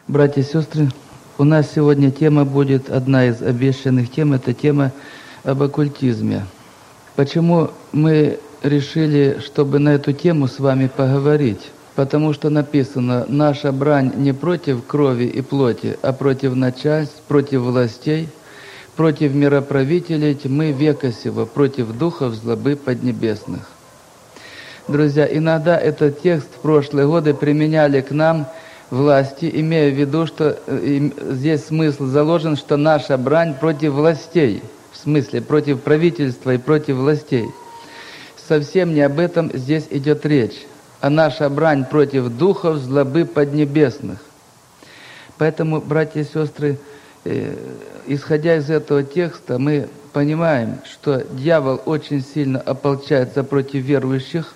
Братья и сестры, у нас сегодня тема будет, одна из обещанных тем, это тема об оккультизме. Почему мы решили, чтобы на эту тему с вами поговорить? Потому что написано, наша брань не против крови и плоти, а против начальств, против властей, против мироправителей тьмы века сего, против духов злобы поднебесных. Друзья, иногда этот текст в прошлые годы применяли к нам власти, имея в виду, что здесь смысл заложен, что наша брань против властей, в смысле против правительства и против властей. Совсем не об этом здесь идет речь, а наша брань против духов злобы поднебесных. Поэтому, братья и сестры, исходя из этого текста, мы понимаем, что дьявол очень сильно ополчается против верующих,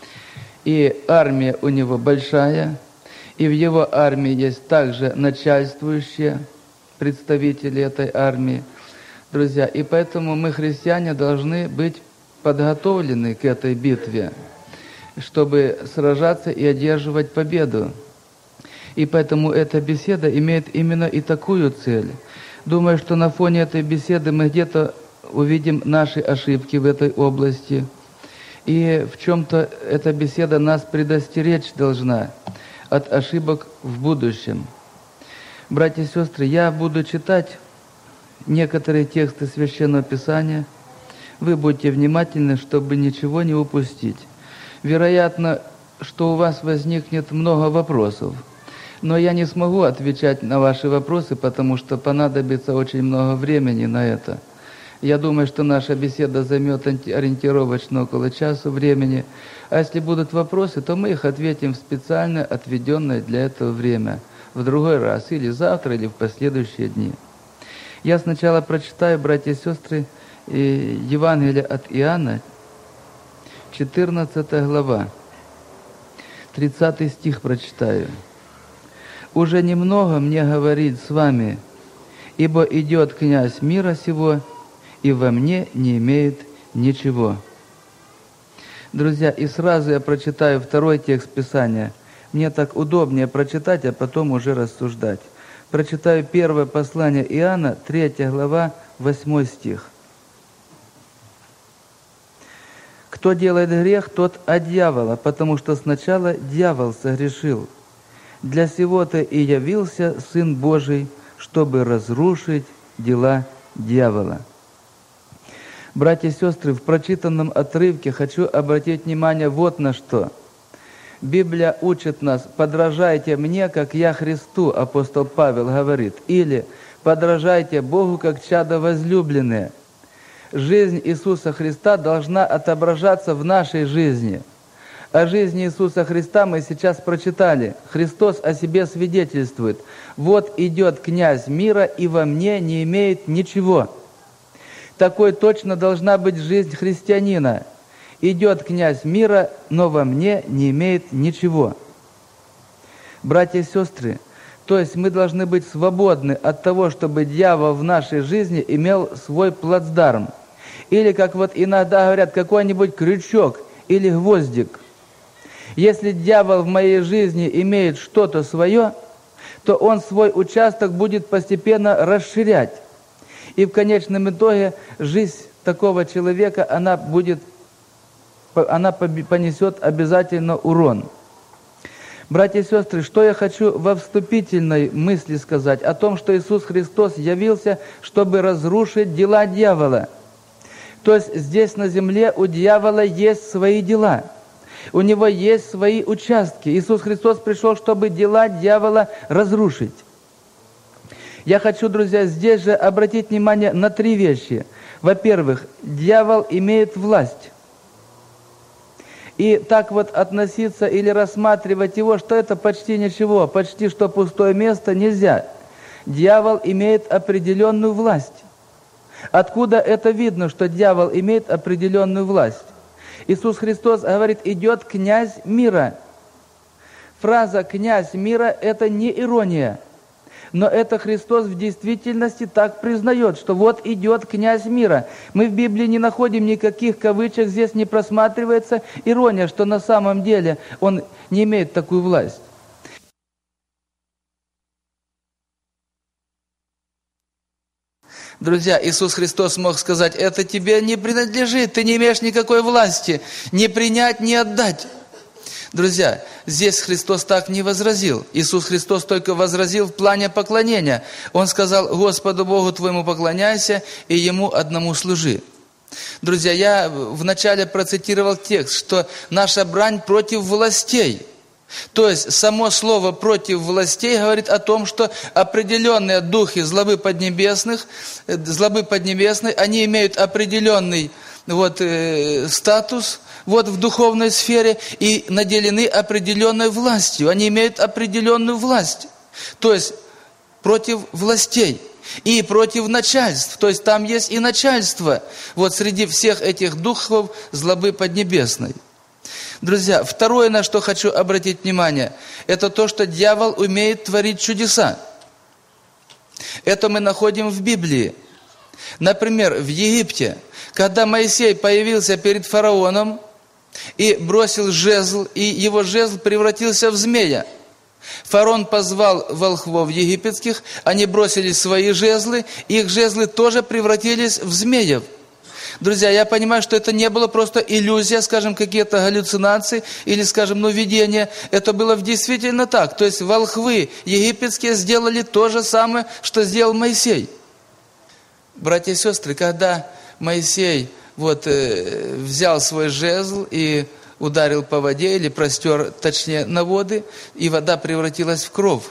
и армия у него большая, и в его армии есть также начальствующие представители этой армии. Друзья, и поэтому мы, христиане, должны быть подготовлены к этой битве, чтобы сражаться и одерживать победу. И поэтому эта беседа имеет именно и такую цель. Думаю, что на фоне этой беседы мы где-то увидим наши ошибки в этой области. И в чем-то эта беседа нас предостеречь должна от ошибок в будущем. Братья и сестры, я буду читать некоторые тексты Священного Писания. Вы будьте внимательны, чтобы ничего не упустить. Вероятно, что у вас возникнет много вопросов, но я не смогу отвечать на ваши вопросы, потому что понадобится очень много времени на это. Я думаю, что наша беседа займет ориентировочно около часа времени. А если будут вопросы, то мы их ответим в специально отведенное для этого время, в другой раз, или завтра, или в последующие дни. Я сначала прочитаю, братья и сестры, Евангелие от Иоанна, 14 глава, 30 стих прочитаю. «Уже немного мне говорить с вами, ибо идет князь мира сего, и во мне не имеет ничего». Друзья, и сразу я прочитаю второй текст Писания. Мне так удобнее прочитать, а потом уже рассуждать. Прочитаю первое послание Иоанна, 3 глава, 8 стих. «Кто делает грех, тот от дьявола, потому что сначала дьявол согрешил. Для сего-то и явился Сын Божий, чтобы разрушить дела дьявола». Братья и сестры, в прочитанном отрывке хочу обратить внимание вот на что. Библия учит нас: «Подражайте мне, как я Христу», апостол Павел говорит, или «Подражайте Богу, как чадо возлюбленные». Жизнь Иисуса Христа должна отображаться в нашей жизни. О жизни Иисуса Христа мы сейчас прочитали. Христос о себе свидетельствует: «Вот идет князь мира, и во мне не имеет ничего». Такой точно должна быть жизнь христианина. Идет князь мира, но во мне не имеет ничего. Братья и сестры, то есть мы должны быть свободны от того, чтобы дьявол в нашей жизни имел свой плацдарм. Или, как вот иногда говорят, какой-нибудь крючок или гвоздик. Если дьявол в моей жизни имеет что-то свое, то он свой участок будет постепенно расширять. И в конечном итоге жизнь такого человека, она понесет обязательно урон. Братья и сестры, что я хочу во вступительной мысли сказать? О том, что Иисус Христос явился, чтобы разрушить дела дьявола. То есть здесь на земле у дьявола есть свои дела. У него есть свои участки. Иисус Христос пришел, чтобы дела дьявола разрушить. Я хочу, друзья, здесь же обратить внимание на 3 вещи. Во-первых, дьявол имеет власть. И так вот относиться или рассматривать его, что это почти ничего, почти что пустое место, нельзя. Дьявол имеет определенную власть. Откуда это видно, что дьявол имеет определенную власть? Иисус Христос говорит: «Идет князь мира». Фраза «князь мира» – это не ирония. Но это Христос в действительности так признает, что вот идет князь мира. Мы в Библии не находим никаких кавычек, здесь не просматривается ирония, что на самом деле он не имеет такую власть. Друзья, Иисус Христос мог сказать: это тебе не принадлежит, ты не имеешь никакой власти ни принять, ни отдать. Друзья, здесь Христос так не возразил. Иисус Христос только возразил в плане поклонения. Он сказал: Господу Богу твоему поклоняйся и Ему одному служи. Друзья, я вначале процитировал текст, что наша брань против властей. То есть, само слово «против властей» говорит о том, что определенные духи злобы поднебесной, они имеют определенный статус в духовной сфере и наделены определенной властью. Они имеют определенную власть. То есть, против властей и против начальств. То есть, там есть и начальство среди всех этих духов злобы поднебесной. Друзья, второе, на что хочу обратить внимание, это то, что дьявол умеет творить чудеса. Это мы находим в Библии. Например, в Египте, когда Моисей появился перед фараоном и бросил жезл, и его жезл превратился в змея. Фараон позвал волхвов египетских, они бросили свои жезлы, их жезлы тоже превратились в змеев. Друзья, я понимаю, что это не было просто иллюзия, скажем, какие-то галлюцинации или, скажем, видение. Это было действительно так. То есть волхвы египетские сделали то же самое, что сделал Моисей. Братья и сестры, когда Моисей взял свой жезл и ударил по воде, или простер, точнее, на воды, и вода превратилась в кровь.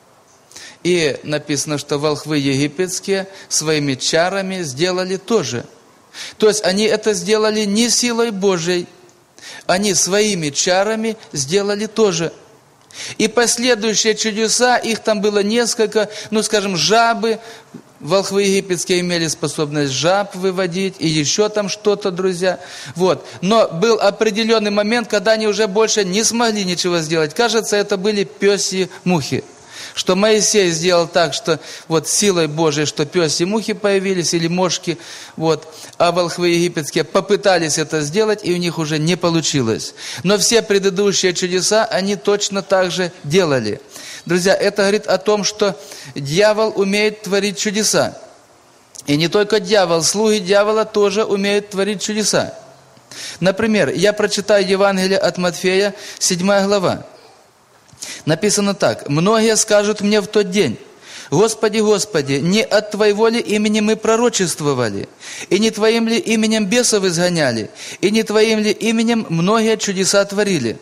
И написано, что волхвы египетские своими чарами сделали то же. То есть они это сделали не силой Божией, они своими чарами сделали то же. И последующие чудеса, их там было несколько, жабы. Волхвы египетские имели способность жаб выводить, и еще там что-то, друзья. Но был определенный момент, когда они уже больше не смогли ничего сделать. Кажется, это были пёсьи мухи. Что Моисей сделал так, что силой Божией, что пёсьи мухи появились, или мошки, а волхвы египетские попытались это сделать, и у них уже не получилось. Но все предыдущие чудеса они точно так же делали. Друзья, это говорит о том, что дьявол умеет творить чудеса. И не только дьявол, слуги дьявола тоже умеют творить чудеса. Например, я прочитаю Евангелие от Матфея, 7 глава. Написано так: «Многие скажут мне в тот день: Господи, Господи, не от Твоего ли имени мы пророчествовали? И не Твоим ли именем бесов изгоняли? И не Твоим ли именем многие чудеса творили?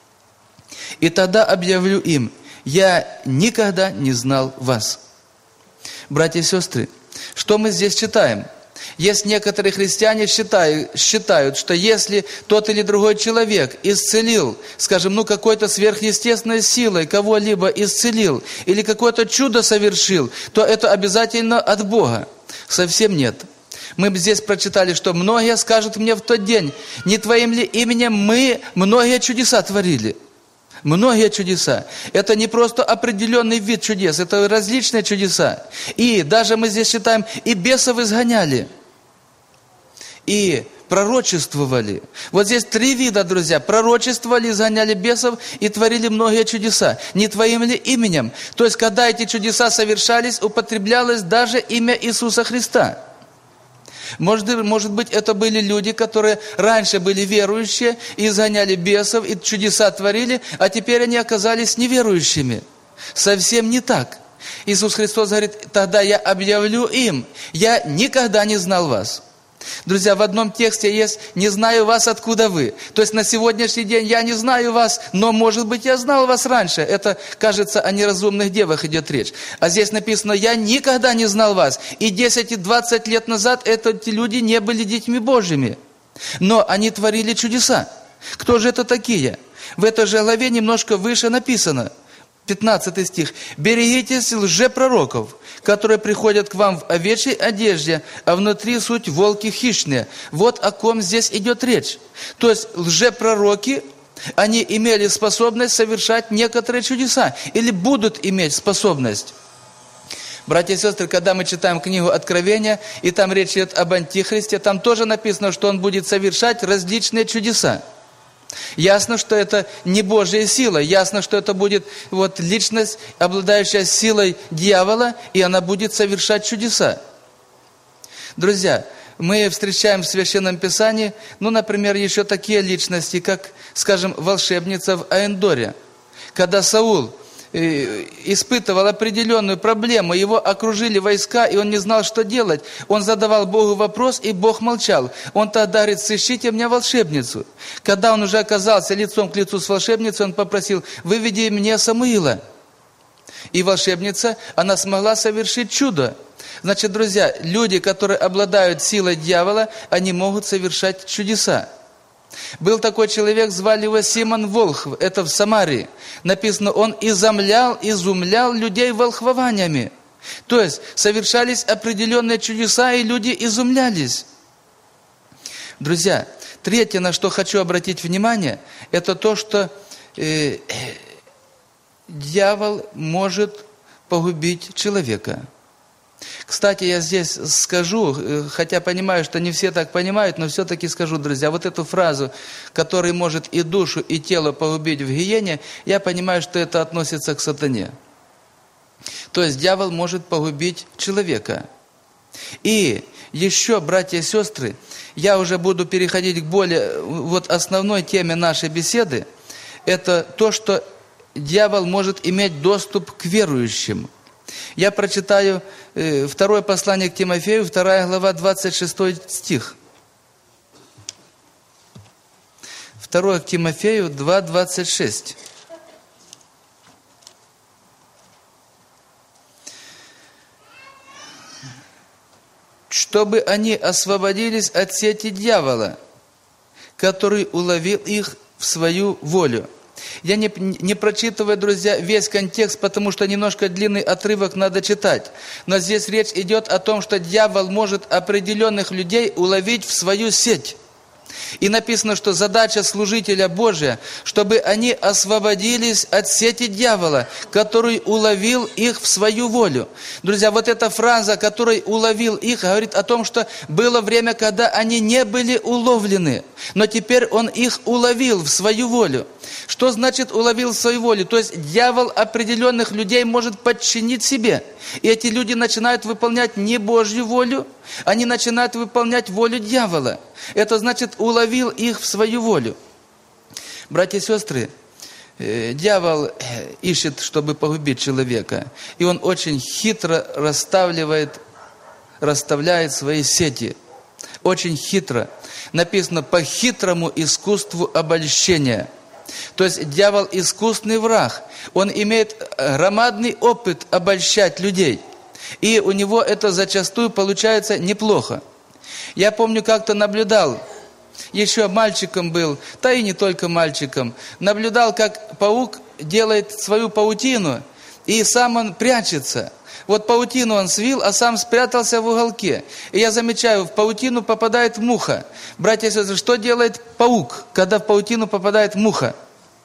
И тогда объявлю им: я никогда не знал вас». Братья и сестры, что мы здесь читаем? Есть некоторые христиане считают, что если тот или другой человек исцелил, скажем, какой-то сверхъестественной силой кого-либо исцелил, или какое-то чудо совершил, то это обязательно от Бога. Совсем нет. Мы здесь прочитали, что многие скажут мне в тот день: не Твоим ли именем мы многие чудеса творили? Многие чудеса. Это не просто определенный вид чудес, это различные чудеса. И даже мы здесь читаем: и бесов изгоняли, и пророчествовали. Здесь 3 вида, друзья. Пророчествовали, изгоняли бесов и творили многие чудеса. Не Твоим ли именем? То есть, когда эти чудеса совершались, употреблялось даже имя Иисуса Христа. Может быть, это были люди, которые раньше были верующие, и изгоняли бесов, и чудеса творили, а теперь они оказались неверующими. Совсем не так. Иисус Христос говорит: тогда я объявлю им: я никогда не знал вас. Друзья, в одном тексте есть: не знаю вас, откуда вы. То есть на сегодняшний день я не знаю вас, но, может быть, я знал вас раньше. Это, кажется, о неразумных девах идет речь. А здесь написано: я никогда не знал вас. И 10 и 20 лет назад эти люди не были детьми Божьими. Но они творили чудеса. Кто же это такие? В этой же главе немножко выше написано. 15 стих. «Берегитесь лжепророков, которые приходят к вам в овечьей одежде, а внутри суть волки хищные». Вот о ком здесь идет речь. То есть лжепророки, они имели способность совершать некоторые чудеса, или будут иметь способность. Братья и сестры, когда мы читаем книгу Откровения, и там речь идет об Антихристе, там тоже написано, что он будет совершать различные чудеса. Ясно, что это не Божья сила, ясно, что это будет личность, обладающая силой дьявола, и она будет совершать чудеса. Друзья, мы встречаем в Священном Писании, например, еще такие личности, как, скажем, волшебница в Аэндоре. Когда Саул испытывал определенную проблему, его окружили войска, и он не знал, что делать. Он задавал Богу вопрос, и Бог молчал. Он тогда говорит: сыщите мне волшебницу. Когда он уже оказался лицом к лицу с волшебницей, он попросил: выведи мне Самуила. И волшебница, она смогла совершить чудо. Значит, друзья, люди, которые обладают силой дьявола, они могут совершать чудеса. Был такой человек, звали его Симон Волхв, это в Самарии. Написано, он изумлял людей волхвованиями. То есть, совершались определенные чудеса, и люди изумлялись. Друзья, третье, на что хочу обратить внимание, это то, что дьявол может погубить человека. Кстати, я здесь скажу, хотя понимаю, что не все так понимают, но все-таки скажу, друзья, вот эту фразу, которая может и душу, и тело погубить в гиене, я понимаю, что это относится к сатане. То есть дьявол может погубить человека. И еще, братья и сестры, я уже буду переходить к более основной теме нашей беседы, это то, что дьявол может иметь доступ к верующим. Я прочитаю второе послание к Тимофею, 2 глава, 26 стих. 2 к Тимофею 2, 26. «Чтобы они освободились от сети дьявола, который уловил их в свою волю». Я не прочитываю, друзья, весь контекст, потому что немножко длинный отрывок надо читать. Но здесь речь идет о том, что дьявол может определенных людей уловить в свою сеть. И написано, что задача служителя Божия, чтобы они освободились от сети дьявола, который уловил их в свою волю. Друзья, вот эта фраза, который уловил их, говорит о том, что было время, когда они не были уловлены, но теперь он их уловил в свою волю. Что значит уловил в свою волю? То есть дьявол определенных людей может подчинить себе. И эти люди начинают выполнять не Божью волю, они начинают выполнять волю дьявола. Это значит, уловил их в свою волю. Братья и сестры, дьявол ищет, чтобы погубить человека. И он очень хитро расставляет свои сети. Очень хитро. Написано, по хитрому искусству обольщения. То есть дьявол искусный враг. Он имеет громадный опыт обольщать людей. И у него это зачастую получается неплохо. Я помню, как-то наблюдал, еще мальчиком был, да и не только мальчиком, наблюдал, как паук делает свою паутину, и сам он прячется. Вот паутину он свил, а сам спрятался в уголке. И я замечаю, в паутину попадает муха. Братья и сестры, что делает паук, когда в паутину попадает муха?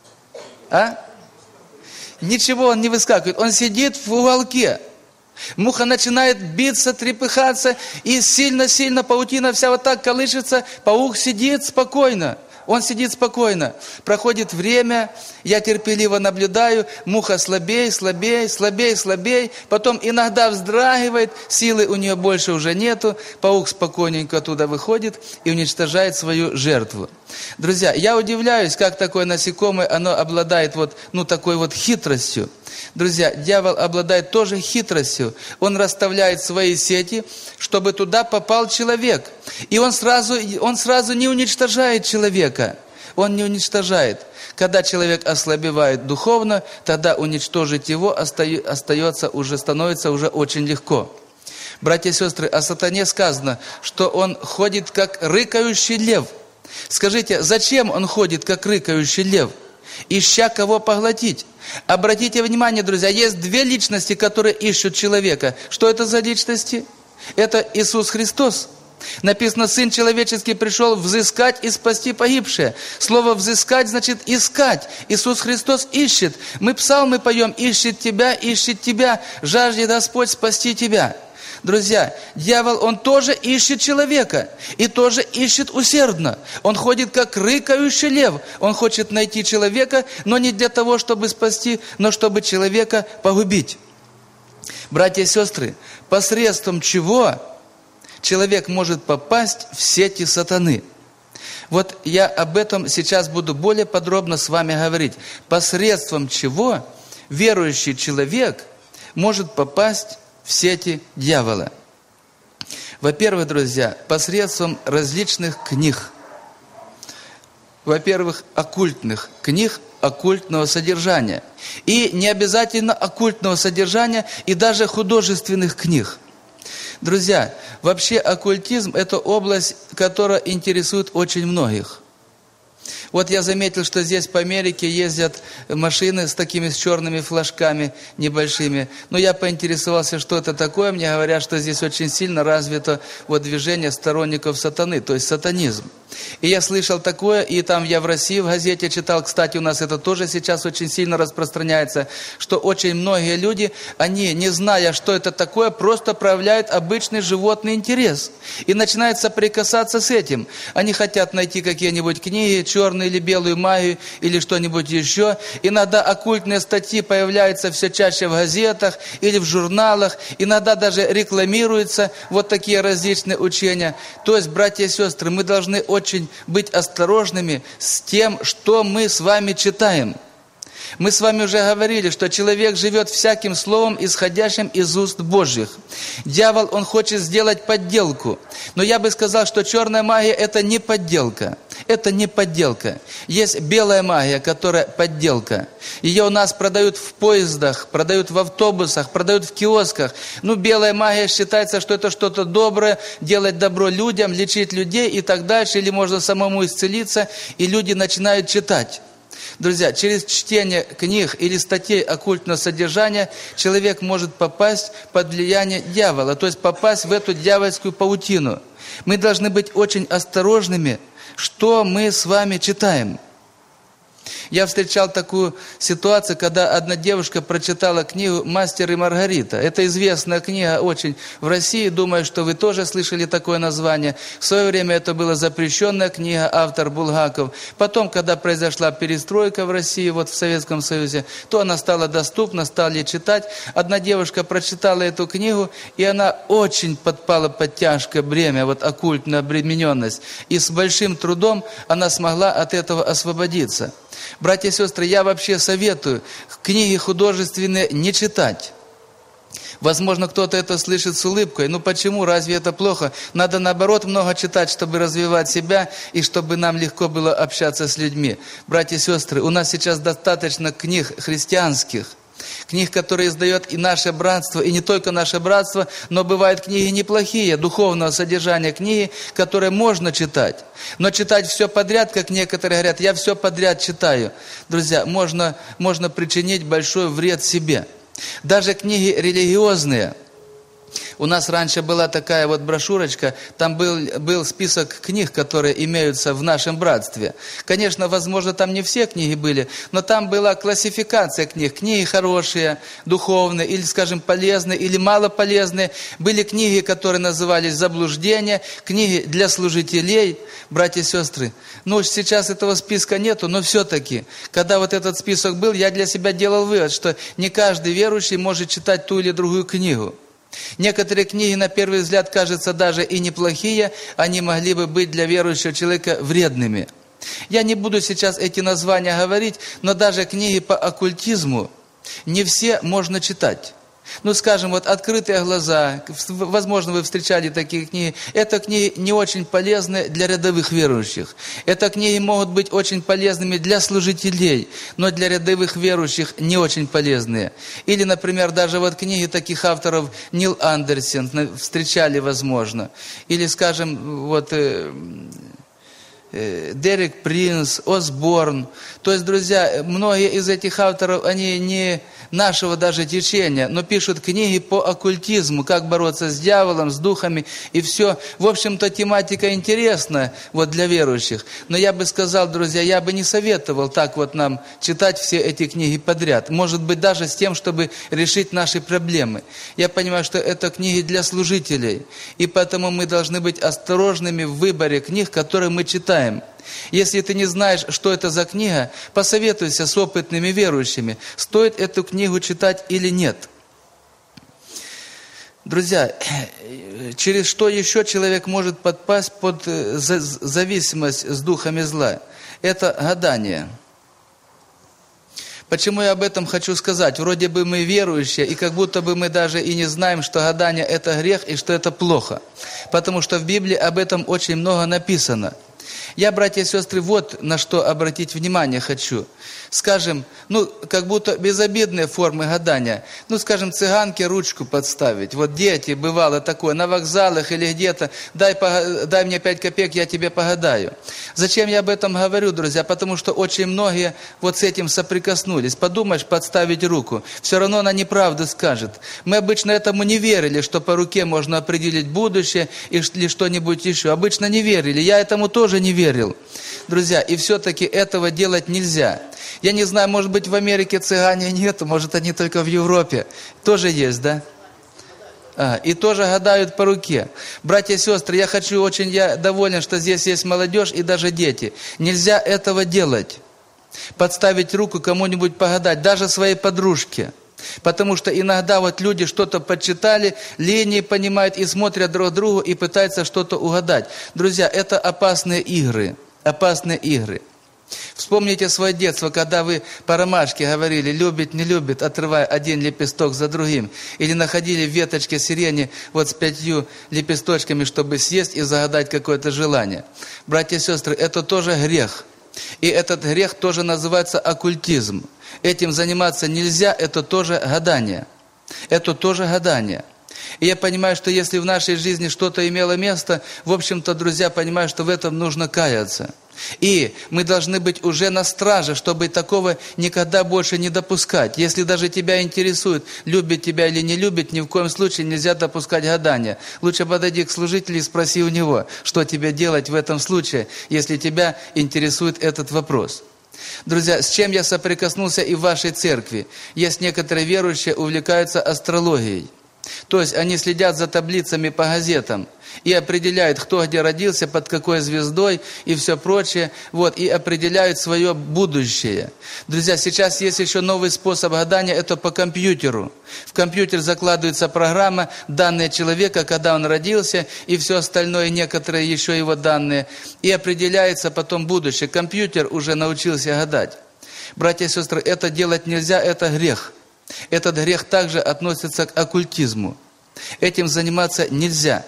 Ничего, он не выскакивает, он сидит в уголке. Муха начинает биться, трепыхаться, и сильно-сильно паутина вся вот так колышется. Паук сидит спокойно. Он сидит спокойно. Проходит время, я терпеливо наблюдаю, муха слабее. Потом иногда вздрагивает, силы у нее больше уже нету. Паук спокойненько оттуда выходит и уничтожает свою жертву. Друзья, я удивляюсь, как такое насекомое, оно обладает такой хитростью. Друзья, дьявол обладает тоже хитростью. Он расставляет свои сети, чтобы туда попал человек. И он сразу не уничтожает человека. Он не уничтожает. Когда человек ослабевает духовно, тогда уничтожить его становится уже очень легко. Братья и сестры, о сатане сказано, что он ходит как рыкающий лев. Скажите, зачем он ходит как рыкающий лев? Ища кого поглотить. Обратите внимание, друзья, есть две личности, которые ищут человека. Что это за личности? Это Иисус Христос. Написано, Сын Человеческий пришел взыскать и спасти погибшее. Слово «взыскать» значит «искать». Иисус Христос ищет. Мы псалмы поем ищет тебя, жаждет Господь спасти тебя». Друзья, дьявол, он тоже ищет человека. И тоже ищет усердно. Он ходит как рыкающий лев. Он хочет найти человека, но не для того, чтобы спасти, но чтобы человека погубить. Братья и сестры, посредством чего человек может попасть в сети сатаны. Вот я об этом сейчас буду более подробно с вами говорить. Посредством чего верующий человек может попасть в сети дьявола. Во-первых, друзья, посредством различных книг. Во-первых, оккультных книг, оккультного содержания. И не обязательно оккультного содержания, и даже художественных книг. Друзья, вообще оккультизм – это область, которая интересует очень многих. Вот я заметил, что здесь по Америке ездят машины с такими черными флажками небольшими. Но я поинтересовался, что это такое. Мне говорят, что здесь очень сильно развито вот движение сторонников сатаны, то есть сатанизм. И я слышал такое, и там я в России в газете читал, кстати, у нас это тоже сейчас очень сильно распространяется, что очень многие люди, они, не зная, что это такое, просто проявляют обычный животный интерес. И начинают соприкасаться с этим. Они хотят найти какие-нибудь книги, черную или белую магию, или что-нибудь еще. Иногда оккультные статьи появляются все чаще в газетах или в журналах. Иногда даже рекламируются вот такие различные учения. То есть, братья и сестры, мы должны очень быть осторожными с тем, что мы с вами читаем. Мы с вами уже говорили, что человек живет всяким словом, исходящим из уст Божьих. Дьявол, он хочет сделать подделку. Но я бы сказал, что черная магия – это не подделка. Это не подделка. Есть белая магия, которая подделка. Ее у нас продают в поездах, продают в автобусах, продают в киосках. Белая магия считается, что это что-то доброе, делать добро людям, лечить людей и так дальше. Или можно самому исцелиться, и люди начинают читать. Друзья, через чтение книг или статей оккультного содержания человек может попасть под влияние дьявола, то есть попасть в эту дьявольскую паутину. Мы должны быть очень осторожными, что мы с вами читаем. Я встречал такую ситуацию, когда одна девушка прочитала книгу «Мастер и Маргарита». Это известная книга очень в России. Думаю, что вы тоже слышали такое название. В свое время это была запрещенная книга, автор Булгаков. Потом, когда произошла перестройка в России, вот в Советском Союзе, то она стала доступна, стали читать. Одна девушка прочитала эту книгу, и она очень подпала под тяжкое бремя, вот оккультную обремененность. И с большим трудом она смогла от этого освободиться. Братья и сестры, я вообще советую книги художественные не читать. Возможно, кто-то это слышит с улыбкой. Почему? Разве это плохо? Надо, наоборот, много читать, чтобы развивать себя и чтобы нам легко было общаться с людьми. Братья и сестры, у нас сейчас достаточно книг христианских. Книг, которые издает и наше братство, и не только наше братство, но бывают книги неплохие, духовного содержания книги, которые можно читать. Но читать все подряд, как некоторые говорят, я все подряд читаю. Друзья, можно причинить большой вред себе. Даже книги религиозные. У нас раньше была такая вот брошюрочка, там был список книг, которые имеются в нашем братстве. Конечно, возможно, там не все книги были, но там была классификация книг. Книги хорошие, духовные, или, скажем, полезные, или малополезные. Были книги, которые назывались «Заблуждения», книги для служителей. Братья и сестры, сейчас этого списка нету, но все-таки, когда вот этот список был, я для себя делал вывод, что не каждый верующий может читать ту или другую книгу. Некоторые книги, на первый взгляд, кажутся даже и неплохие, они могли бы быть для верующего человека вредными. Я не буду сейчас эти названия говорить, но даже книги по оккультизму не все можно читать. Скажем, вот «Открытые глаза», возможно, вы встречали такие книги. Это книги не очень полезны для рядовых верующих. Это книги могут быть очень полезными для служителей, но для рядовых верующих не очень полезные. Или, например, даже вот книги таких авторов Нил Андерсон встречали, возможно. Или, скажем, вот Дерек Принс, Осборн. То есть, друзья, многие из этих авторов, они не нашего даже течения, но пишут книги по оккультизму, как бороться с дьяволом, с духами и все. В общем-то, тематика интересная вот для верующих. Но я бы сказал, друзья, я бы не советовал так вот нам читать все эти книги подряд. Может быть, даже с тем, чтобы решить наши проблемы. Я понимаю, что это книги для служителей, и поэтому мы должны быть осторожными в выборе книг, которые мы читаем. Если ты не знаешь, что это за книга, посоветуйся с опытными верующими, стоит эту книгу читать или нет. Друзья, через что еще человек может подпасть под зависимость с духами зла? Это гадание. Почему я об этом хочу сказать? Вроде бы мы верующие, и как будто бы мы даже и не знаем, что гадание это грех и что это плохо. Потому что в Библии об этом очень много написано. Я, братья и сестры, вот на что обратить внимание хочу. Скажем, как будто безобидные формы гадания. Скажем, цыганке ручку подставить. Вот дети, бывало такое, на вокзалах или где-то, дай мне 5 копеек, я тебе погадаю. Зачем я об этом говорю, друзья? Потому что очень многие вот с этим соприкоснулись. Подумаешь, подставить руку. Все равно она неправду скажет. Мы обычно этому не верили, что по руке можно определить будущее или что-нибудь еще. Обычно не верили. Я этому тоже не верил. Друзья, и все-таки этого делать нельзя. Я не знаю, может быть, в Америке цыгане нету, может, они только в Европе. Тоже есть, да? И тоже гадают по руке. Братья и сестры, я доволен, что здесь есть молодежь и даже дети. Нельзя этого делать. Подставить руку кому-нибудь погадать, даже своей подружке. Потому что иногда вот люди что-то подчитали, линии понимают и смотрят друг другу и пытаются что-то угадать. Друзья, это опасные игры. Опасные игры. Вспомните свое детство, когда вы по ромашке говорили, любит, не любит, отрывая один лепесток за другим. Или находили в веточке сирени вот с 5 лепесточками, чтобы съесть и загадать какое-то желание. Братья и сестры, это тоже грех. И этот грех тоже называется оккультизм. Этим заниматься нельзя, это тоже гадание. Это тоже гадание. И я понимаю, что если в нашей жизни что-то имело место, в общем-то, друзья, понимаю, что в этом нужно каяться. И мы должны быть уже на страже, чтобы такого никогда больше не допускать. Если даже тебя интересует, любит тебя или не любит, ни в коем случае нельзя допускать гадания. Лучше подойди к служителю и спроси у него, что тебе делать в этом случае, если тебя интересует этот вопрос. Друзья, с чем я соприкоснулся и в вашей церкви? Есть некоторые верующие, увлекаются астрологией. То есть они следят за таблицами по газетам и определяют, кто где родился, под какой звездой и все прочее, и определяют свое будущее. Друзья, сейчас есть еще новый способ гадания, это по компьютеру. В компьютер закладывается программа, данные человека, когда он родился, и все остальное, некоторые еще его данные, и определяется потом будущее. Компьютер уже научился гадать. Братья и сестры, это делать нельзя, это грех. Этот грех также относится к оккультизму. Этим заниматься нельзя.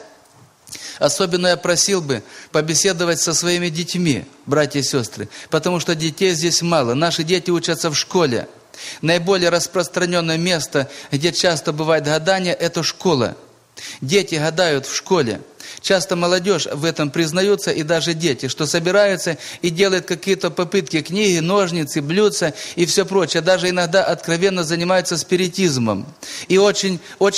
Особенно я просил бы побеседовать со своими детьми, братья и сестры, потому что детей здесь мало. Наши дети учатся в школе. Наиболее распространенное место, где часто бывает гадание, это школа. Дети гадают в школе. Часто молодежь в этом признаются, и даже дети, что собираются и делают какие-то попытки, книги, ножницы, блюдца и все прочее. Даже иногда откровенно занимаются спиритизмом. И очень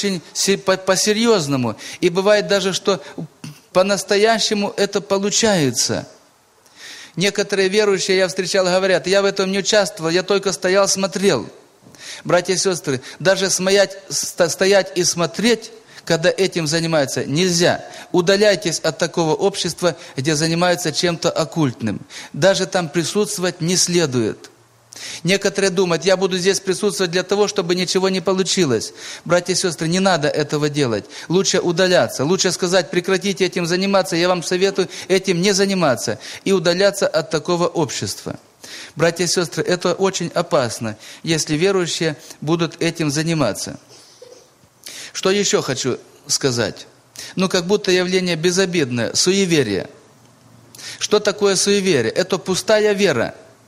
по-серьезному. И бывает даже, что по-настоящему это получается. Некоторые верующие, я встречал, говорят, я в этом не участвовал, я только стоял, смотрел. Братья и сестры, даже стоять и смотреть, когда этим занимаются, нельзя. Удаляйтесь от такого общества, где занимаются чем-то оккультным. Даже там присутствовать не следует. Некоторые думают, я буду здесь присутствовать для того, чтобы ничего не получилось. Братья и сестры, не надо этого делать. Лучше удаляться. Лучше сказать, прекратите этим заниматься. Я вам советую этим не заниматься. И удаляться от такого общества. Братья и сестры, это очень опасно, если верующие будут этим заниматься. Что еще хочу сказать? Как будто явление безобидное, суеверие. Что такое суеверие? Это пустая вера.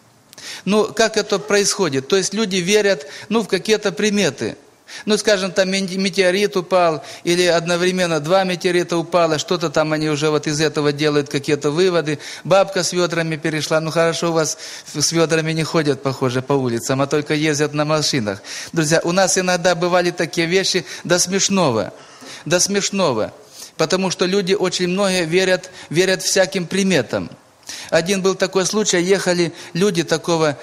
Как это происходит? То есть люди верят, в какие-то приметы. Скажем, там метеорит упал, или одновременно 2 метеорита упало, что-то там они уже из этого делают какие-то выводы. Бабка с ведрами перешла, хорошо, у вас с ведрами не ходят, похоже, по улицам, а только ездят на машинах. Друзья, у нас иногда бывали такие вещи до смешного. До смешного. Потому что люди очень многие верят всяким приметам. Один был такой случай, ехали люди такого,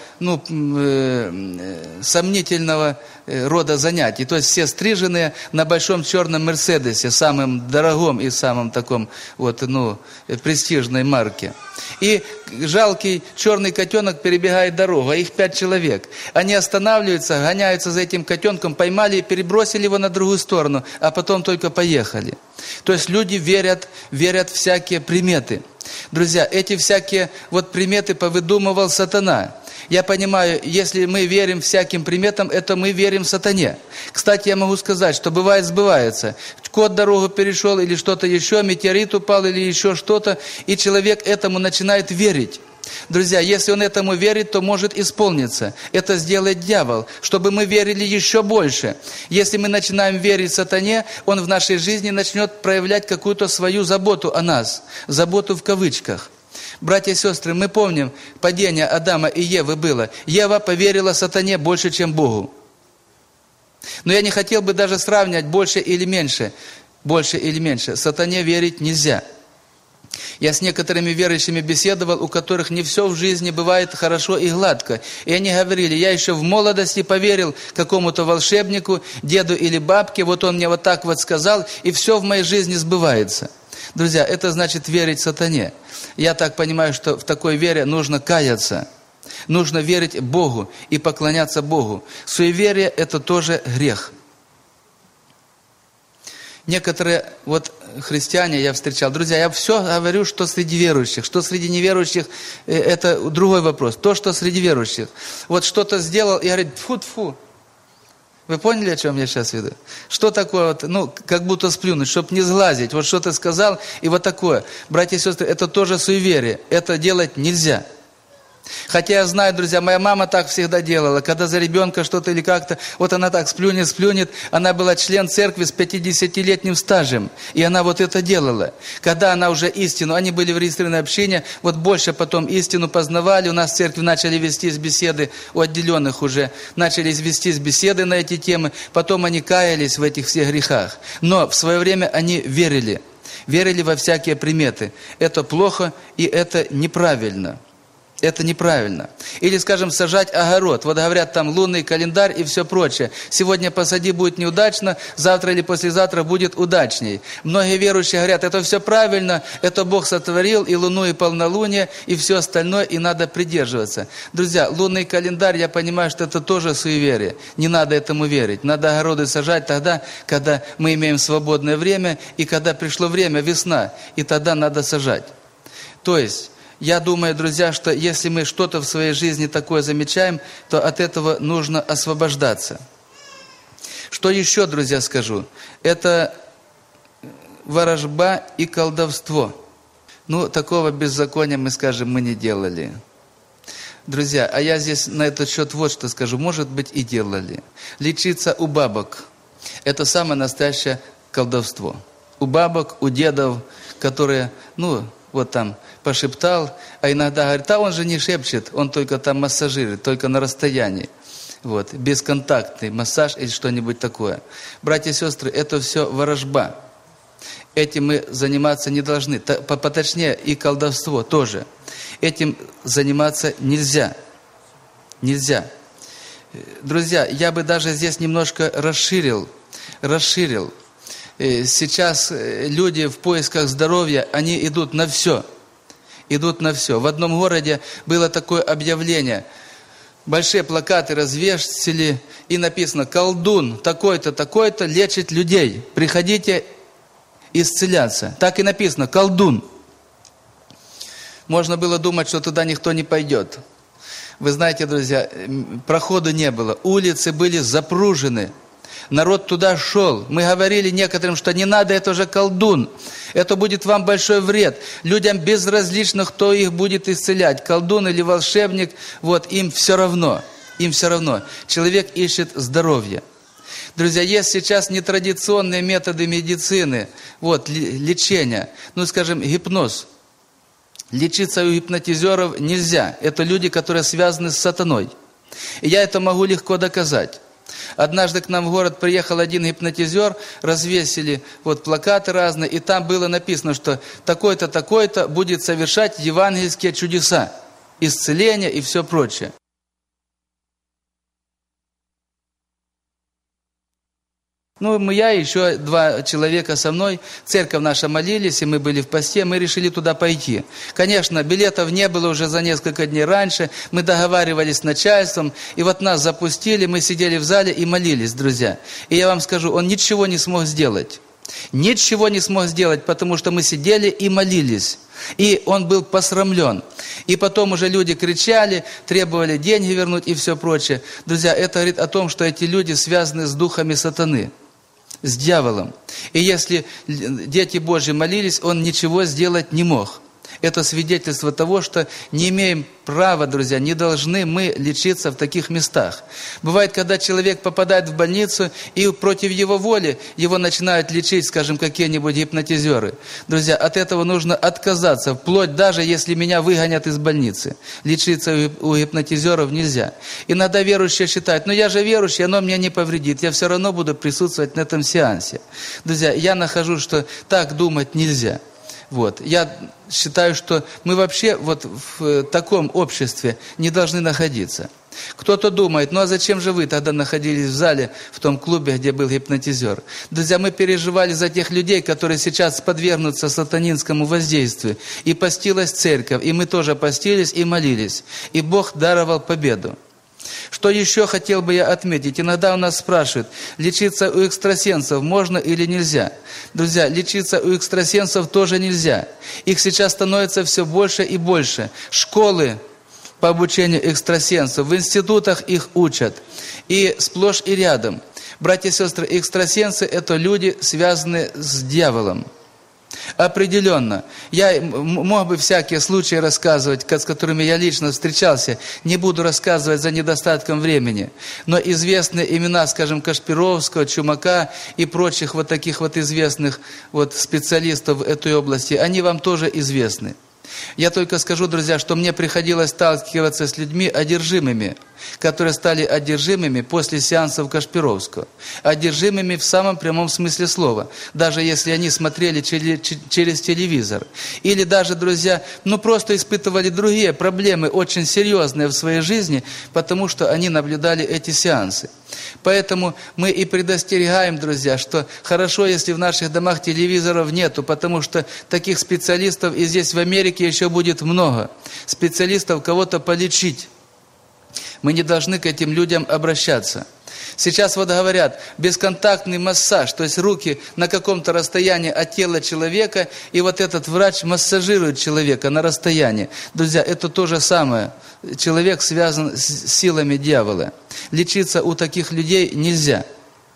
сомнительного рода занятий. То есть все стриженные на большом черном Мерседесе, самым дорогом и самом таком престижной марке. И жалкий черный котенок перебегает дорогу, а их 5 человек. Они останавливаются, гоняются за этим котенком, поймали и перебросили его на другую сторону, а потом только поехали. То есть люди верят в всякие приметы. Друзья, эти всякие приметы повыдумывал сатана. Я понимаю, если мы верим всяким приметам, это мы верим сатане. Кстати, я могу сказать, что бывает сбывается. Кот дорогу перешел или что-то еще, метеорит упал или еще что-то, и человек этому начинает верить. Друзья, если он этому верит, то может исполниться. Это сделает дьявол, чтобы мы верили еще больше. Если мы начинаем верить сатане, он в нашей жизни начнет проявлять какую-то свою заботу о нас. Заботу в кавычках. Братья и сестры, мы помним, падение Адама и Евы было. Ева поверила сатане больше, чем Богу. Но я не хотел бы даже сравнивать больше или меньше. Больше или меньше. Сатане верить нельзя. Я с некоторыми верующими беседовал, у которых не все в жизни бывает хорошо и гладко. И они говорили, я еще в молодости поверил какому-то волшебнику, деду или бабке, вот он мне вот так вот сказал, и все в моей жизни сбывается. Друзья, это значит верить сатане. Я так понимаю, что в такой вере нужно каяться. Нужно верить Богу и поклоняться Богу. Суеверие – это тоже грех. Некоторые христиане я встречал. Друзья, я все говорю, что среди верующих. Что среди неверующих, это другой вопрос. То, что среди верующих. Что-то сделал и говорит, тьфу-тьфу. Вы поняли, о чем я сейчас веду? Что такое, как будто сплюнуть, чтобы не сглазить. Что-то сказал, и такое. Братья и сестры, это тоже суеверие. Это делать нельзя. Хотя я знаю, друзья, моя мама так всегда делала, когда за ребенка что-то или как-то, она так сплюнет, она была член церкви с 50-летним стажем, и она это делала. Когда она уже истину, они были в регистрированной общине, больше потом истину познавали, у нас в церкви начали вестись беседы, у отделенных уже начались вестись беседы на эти темы, потом они каялись в этих всех грехах. Но в свое время они верили во всякие приметы. Это плохо и это неправильно. Это неправильно. Или, скажем, сажать огород. Говорят, там лунный календарь и все прочее. Сегодня посади, будет неудачно, завтра или послезавтра будет удачней. Многие верующие говорят, это все правильно, это Бог сотворил, и луну, и полнолуние, и все остальное, и надо придерживаться. Друзья, лунный календарь, я понимаю, что это тоже суеверие. Не надо этому верить. Надо огороды сажать тогда, когда мы имеем свободное время, и когда пришло время, весна, и тогда надо сажать. То есть, я думаю, друзья, что если мы что-то в своей жизни такое замечаем, то от этого нужно освобождаться. Что еще, друзья, скажу? Это ворожба и колдовство. Такого беззакония, мы не делали. Друзья, а я здесь на этот счет что скажу. Может быть, и делали. Лечиться у бабок – это самое настоящее колдовство. У бабок, у дедов, которые, там пошептал, а иногда говорит, он же не шепчет, он только там массажирует, только на расстоянии. Бесконтактный массаж или что-нибудь такое. Братья и сестры, это все ворожба. Этим мы заниматься не должны. Поточнее и колдовство тоже. Этим заниматься нельзя. Нельзя. Друзья, я бы даже здесь немножко расширил. Сейчас люди в поисках здоровья, они идут на все. В одном городе было такое объявление. Большие плакаты развесили, и написано, колдун такой-то, такой-то лечит людей. Приходите исцеляться. Так и написано, колдун. Можно было думать, что туда никто не пойдет. Вы знаете, друзья, проходу не было. Улицы были запружены. Народ туда шел. Мы говорили некоторым, что не надо, это же колдун. Это будет вам большой вред. Людям безразлично, кто их будет исцелять. Колдун или волшебник, им все равно. Человек ищет здоровье. Друзья, есть сейчас нетрадиционные методы медицины, лечения. Скажем, гипноз. Лечиться у гипнотизеров нельзя. Это люди, которые связаны с сатаной. И я это могу легко доказать. Однажды к нам в город приехал один гипнотизер, развесили вот плакаты разные, и там было написано, что такой-то, такой-то будет совершать евангельские чудеса, исцеления и все прочее. Ну, я и еще 2 человека со мной, церковь наша молились, и мы были в посте, мы решили туда пойти. Конечно, билетов не было уже за несколько дней раньше, мы договаривались с начальством, и вот нас запустили, мы сидели в зале и молились, друзья. И я вам скажу, он ничего не смог сделать. Ничего не смог сделать, потому что мы сидели и молились. И он был посрамлен. И потом уже люди кричали, требовали деньги вернуть и все прочее. Друзья, это говорит о том, что эти люди связаны с духами сатаны, с дьяволом. И если дети Божьи молились, он ничего сделать не мог. Это свидетельство того, что не имеем права, друзья, не должны мы лечиться в таких местах. Бывает, когда человек попадает в больницу, и против его воли его начинают лечить, скажем, какие-нибудь гипнотизеры. Друзья, от этого нужно отказаться, вплоть даже если меня выгонят из больницы. Лечиться у гипнотизеров нельзя. Иногда верующие считают, я же верующий, оно мне не повредит, я все равно буду присутствовать на этом сеансе. Друзья, я нахожу, что так думать нельзя. Я считаю, что мы вообще в таком обществе не должны находиться. Кто-то думает, а зачем же вы тогда находились в зале, в том клубе, где был гипнотизер? Друзья, мы переживали за тех людей, которые сейчас подвергнутся сатанинскому воздействию. И постилась церковь, и мы тоже постились и молились. И Бог даровал победу. Что еще хотел бы я отметить? Иногда у нас спрашивают, лечиться у экстрасенсов можно или нельзя? Друзья, лечиться у экстрасенсов тоже нельзя. Их сейчас становится все больше и больше. Школы по обучению экстрасенсов, в институтах их учат. И сплошь и рядом. Братья и сестры, экстрасенсы – это люди, связанные с дьяволом. Определенно. Я мог бы всякие случаи рассказывать, с которыми я лично встречался. Не буду рассказывать за недостатком времени. Но известные имена, скажем, Кашпировского, Чумака и прочих таких известных специалистов в этой области, они вам тоже известны. Я только скажу, друзья, что мне приходилось сталкиваться с людьми одержимыми, которые стали одержимыми после сеансов Кашпировского. Одержимыми в самом прямом смысле слова, даже если они смотрели через телевизор. Или даже, друзья, просто испытывали другие проблемы, очень серьезные в своей жизни, потому что они наблюдали эти сеансы. Поэтому мы и предостерегаем, друзья, что хорошо, если в наших домах телевизоров нету, потому что таких специалистов и здесь в Америке еще будет много. Специалистов кого-то полечить. Мы не должны к этим людям обращаться. Сейчас говорят, бесконтактный массаж, то есть руки на каком-то расстоянии от тела человека, и этот врач массажирует человека на расстоянии. Друзья, это то же самое. Человек связан с силами дьявола. Лечиться у таких людей нельзя.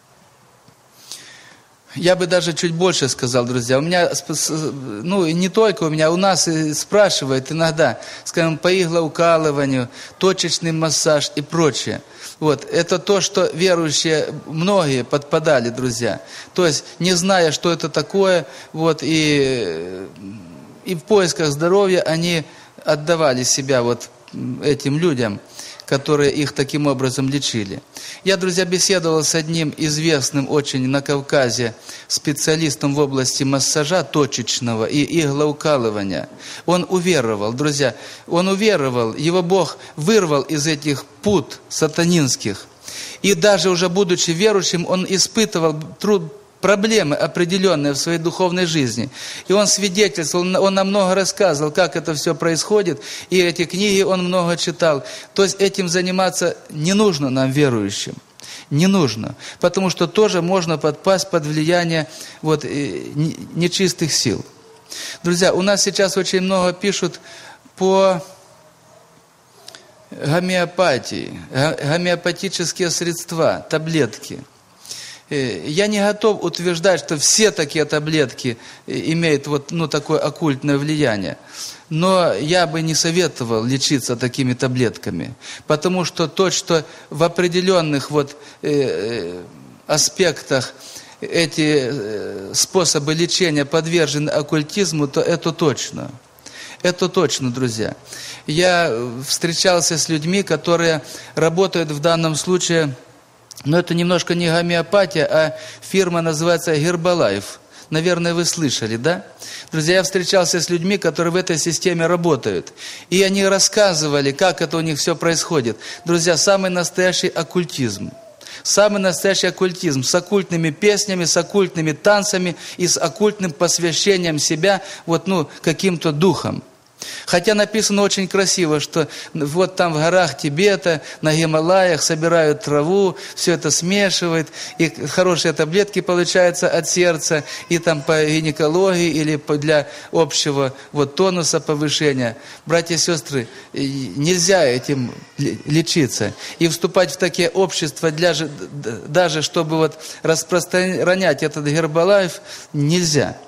Я бы даже чуть больше сказал, друзья. У меня, не только у меня, у нас спрашивают иногда, скажем, по иглоукалыванию, точечный массаж и прочее. Это то, что верующие многие подпадали, друзья. То есть, не зная, что это такое, и в поисках здоровья они отдавали себя этим людям, которые их таким образом лечили. Я, друзья, беседовал с одним известным очень на Кавказе специалистом в области массажа точечного и иглоукалывания. Он уверовал, друзья, его Бог вырвал из этих пут сатанинских. И даже уже будучи верующим, он испытывал проблемы определенные в своей духовной жизни. И он свидетельствовал, он нам много рассказывал, как это все происходит, и эти книги он много читал. То есть этим заниматься не нужно нам, верующим. Не нужно. Потому что тоже можно подпасть под влияние нечистых сил. Друзья, у нас сейчас очень много пишут по гомеопатии, гомеопатические средства, таблетки. Я не готов утверждать, что все такие таблетки имеют такое оккультное влияние. Но я бы не советовал лечиться такими таблетками. Потому что то, что в определенных аспектах эти способы лечения подвержены оккультизму, то это точно. Это точно, друзья. Я встречался с людьми, которые работают в данном случае Но это немножко не гомеопатия, а фирма называется Herbalife. Наверное, вы слышали, да? Друзья, я встречался с людьми, которые в этой системе работают. И они рассказывали, как это у них все происходит. Друзья, самый настоящий оккультизм. Самый настоящий оккультизм с оккультными песнями, с оккультными танцами и с оккультным посвящением себя каким-то духом. Хотя написано очень красиво, что вот там в горах Тибета, на Гималаях собирают траву, все это смешивают, и хорошие таблетки получаются от сердца, и там по гинекологии или для общего тонуса повышения. Братья и сестры, нельзя этим лечиться. И вступать в такие общества, даже чтобы распространять этот Herbalife, нельзя.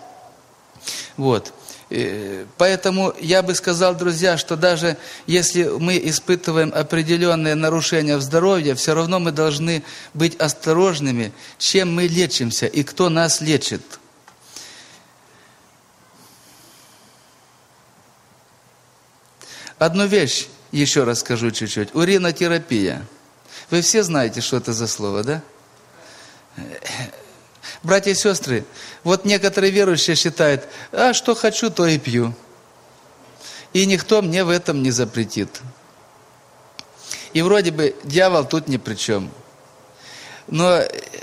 Поэтому я бы сказал, друзья, что даже если мы испытываем определенные нарушения в здоровье, все равно мы должны быть осторожными, чем мы лечимся и кто нас лечит. Одну вещь еще расскажу чуть-чуть. Уринотерапия. Вы все знаете, что это за слово, да? Братья и сестры, некоторые верующие считают, что хочу, то и пью. И никто мне в этом не запретит. И вроде бы дьявол тут ни при чем. Но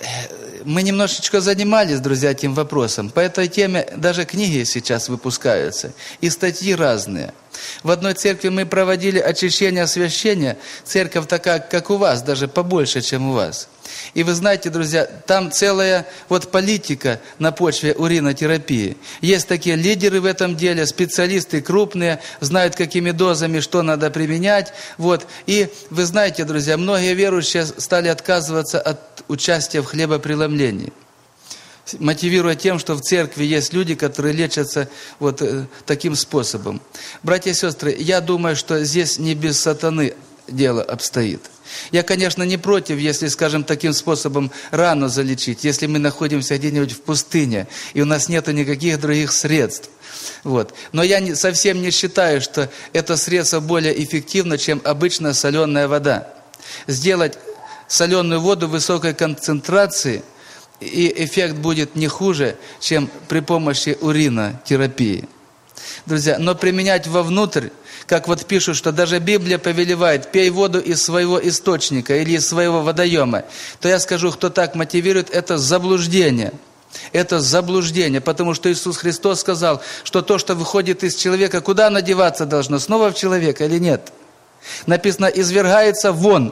мы немножечко занимались, друзья, этим вопросом. По этой теме даже книги сейчас выпускаются. И статьи разные. В одной церкви мы проводили очищение освящения. Церковь такая, как у вас, даже побольше, чем у вас. И вы знаете, друзья, там целая политика на почве уринотерапии. Есть такие лидеры в этом деле, специалисты крупные, знают, какими дозами, что надо применять. И вы знаете, друзья, многие верующие стали отказываться от участия в хлебопреломлении, мотивируя тем, что в церкви есть люди, которые лечатся таким способом. Братья и сестры, я думаю, что здесь не без сатаны дело обстоит. Я, конечно, не против, если, скажем, таким способом рану залечить, если мы находимся где-нибудь в пустыне, и у нас нет никаких других средств. Но я совсем не считаю, что это средство более эффективно, чем обычная соленая вода. Сделать соленую воду высокой концентрации, и эффект будет не хуже, чем при помощи уринотерапии. Друзья, но применять вовнутрь, как пишут, что даже Библия повелевает, пей воду из своего источника или из своего водоема, то я скажу, кто так мотивирует, это заблуждение. Это заблуждение, потому что Иисус Христос сказал, что то, что выходит из человека, куда оно деваться должно? Снова в человека или нет? Написано, извергается вон.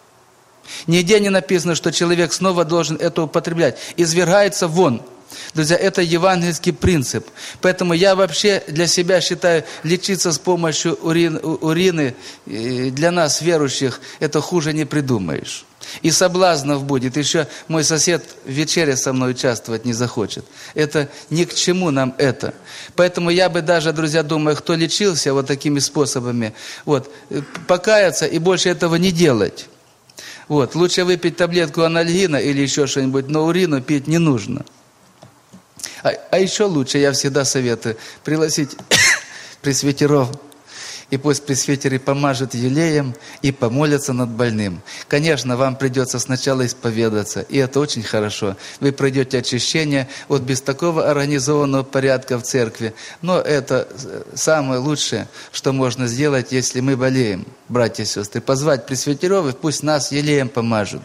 Нигде не написано, что человек снова должен это употреблять. Извергается вон. Друзья, это евангельский принцип. Поэтому я вообще для себя считаю, лечиться с помощью урины для нас, верующих, это хуже не придумаешь. И соблазнов будет. Еще мой сосед в вечере со мной участвовать не захочет. Это ни к чему нам это. Поэтому я бы даже, друзья, думаю, кто лечился такими способами, покаяться и больше этого не делать. Лучше выпить таблетку анальгина или еще что-нибудь, но урину пить не нужно. А еще лучше, я всегда советую, пригласить пресвитеров, и пусть пресвитеры помажут елеем и помолятся над больным. Конечно, вам придется сначала исповедаться, и это очень хорошо. Вы пройдете очищение без такого организованного порядка в церкви. Но это самое лучшее, что можно сделать, если мы болеем, братья и сестры. Позвать пресвитеров, и пусть нас елеем помажут.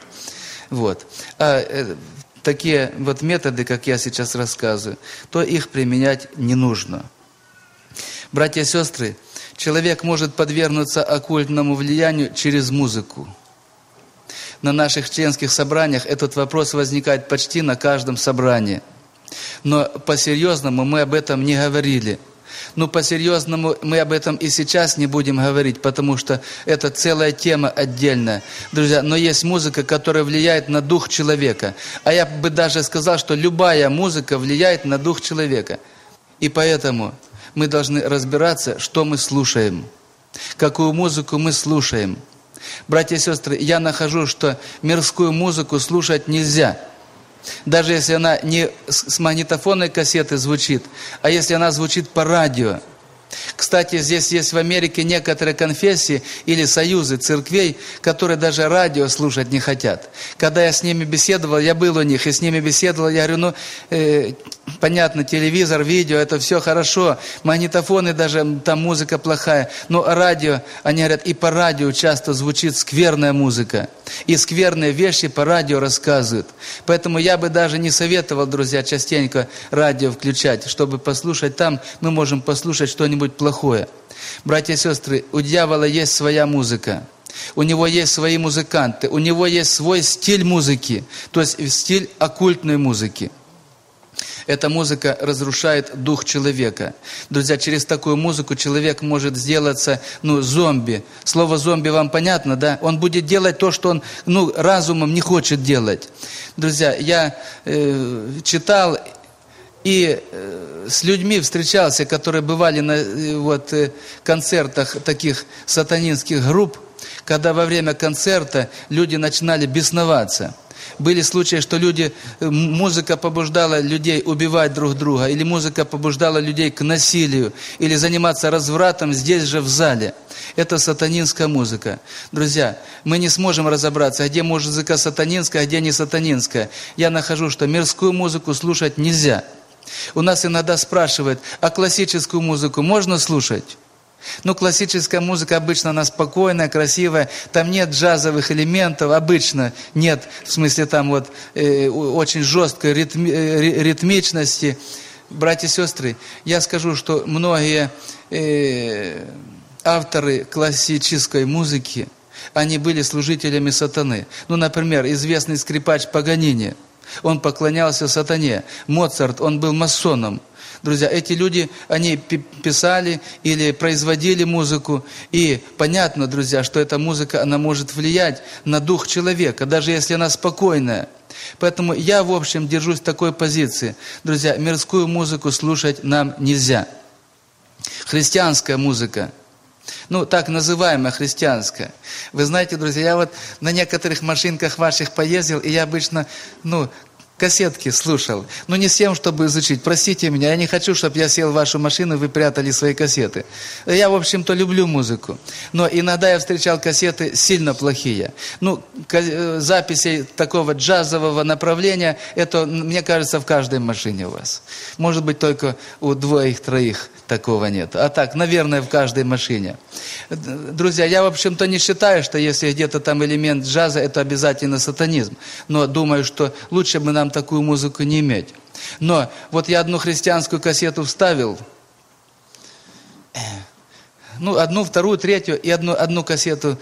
Такие методы, как я сейчас рассказываю, то их применять не нужно. Братья и сестры, человек может подвергнуться оккультному влиянию через музыку. На наших членских собраниях этот вопрос возникает почти на каждом собрании. Но по-серьезному мы об этом не говорили. По-серьезному мы об этом и сейчас не будем говорить, потому что это целая тема отдельная. Друзья, но есть музыка, которая влияет на дух человека. А я бы даже сказал, что любая музыка влияет на дух человека. И поэтому мы должны разбираться, что мы слушаем, какую музыку мы слушаем. Братья и сестры, я нахожу, что мирскую музыку слушать нельзя. Даже если она не с магнитофонной кассеты звучит, а если она звучит по радио. Кстати, здесь есть в Америке некоторые конфессии или союзы церквей, которые даже радио слушать не хотят. Когда я с ними беседовал, я был у них и с ними беседовал, я говорю, понятно, телевизор, видео, это все хорошо, магнитофоны даже, там музыка плохая, но радио, они говорят, и по радио часто звучит скверная музыка, и скверные вещи по радио рассказывают. Поэтому я бы даже не советовал, друзья, частенько радио включать, чтобы послушать там, мы можем послушать что-нибудь плохое. Братья и сестры, у дьявола есть своя музыка. У него есть свои музыканты, у него есть свой стиль музыки, то есть стиль оккультной музыки. Эта музыка разрушает дух человека. Друзья, через такую музыку человек может сделаться, зомби. Слово зомби вам понятно, да? Он будет делать то, что он, разумом не хочет делать. Друзья, я читал и с людьми встречался, которые бывали на концертах таких сатанинских групп, когда во время концерта люди начинали бесноваться. Были случаи, что музыка побуждала людей убивать друг друга, или музыка побуждала людей к насилию, или заниматься развратом здесь же в зале. Это сатанинская музыка. Друзья, мы не сможем разобраться, где музыка сатанинская, а где не сатанинская. Я нахожу, что мирскую музыку слушать нельзя. У нас иногда спрашивают, а классическую музыку можно слушать? Классическая музыка обычно она спокойная, красивая, там нет джазовых элементов, обычно нет, в смысле там очень жесткой ритмичности. Братья и сестры, я скажу, что многие авторы классической музыки, они были служителями сатаны. Например, известный скрипач Паганини, он поклонялся сатане. Моцарт, он был масоном. Друзья, эти люди, они писали или производили музыку. И понятно, друзья, что эта музыка, она может влиять на дух человека, даже если она спокойная. Поэтому я, в общем, держусь такой позиции. Друзья, мирскую музыку слушать нам нельзя. Христианская музыка, так называемая христианская. Вы знаете, друзья, я на некоторых машинках ваших поездил, и я обычно, кассетки слушал. Не с тем, чтобы изучить. Простите меня, я не хочу, чтобы я сел в вашу машину, и вы прятали свои кассеты. Я, в общем-то, люблю музыку. Но иногда я встречал кассеты сильно плохие. Записей такого джазового направления, это, мне кажется, в каждой машине у вас. Может быть, только у 2-3 такого нет. А так, наверное, в каждой машине. Друзья, я, в общем-то, не считаю, что если где-то там элемент джаза, это обязательно сатанизм. Но думаю, что лучше бы нам такую музыку не иметь. Но я одну христианскую кассету вставил, одну, вторую, третью, и одну кассету.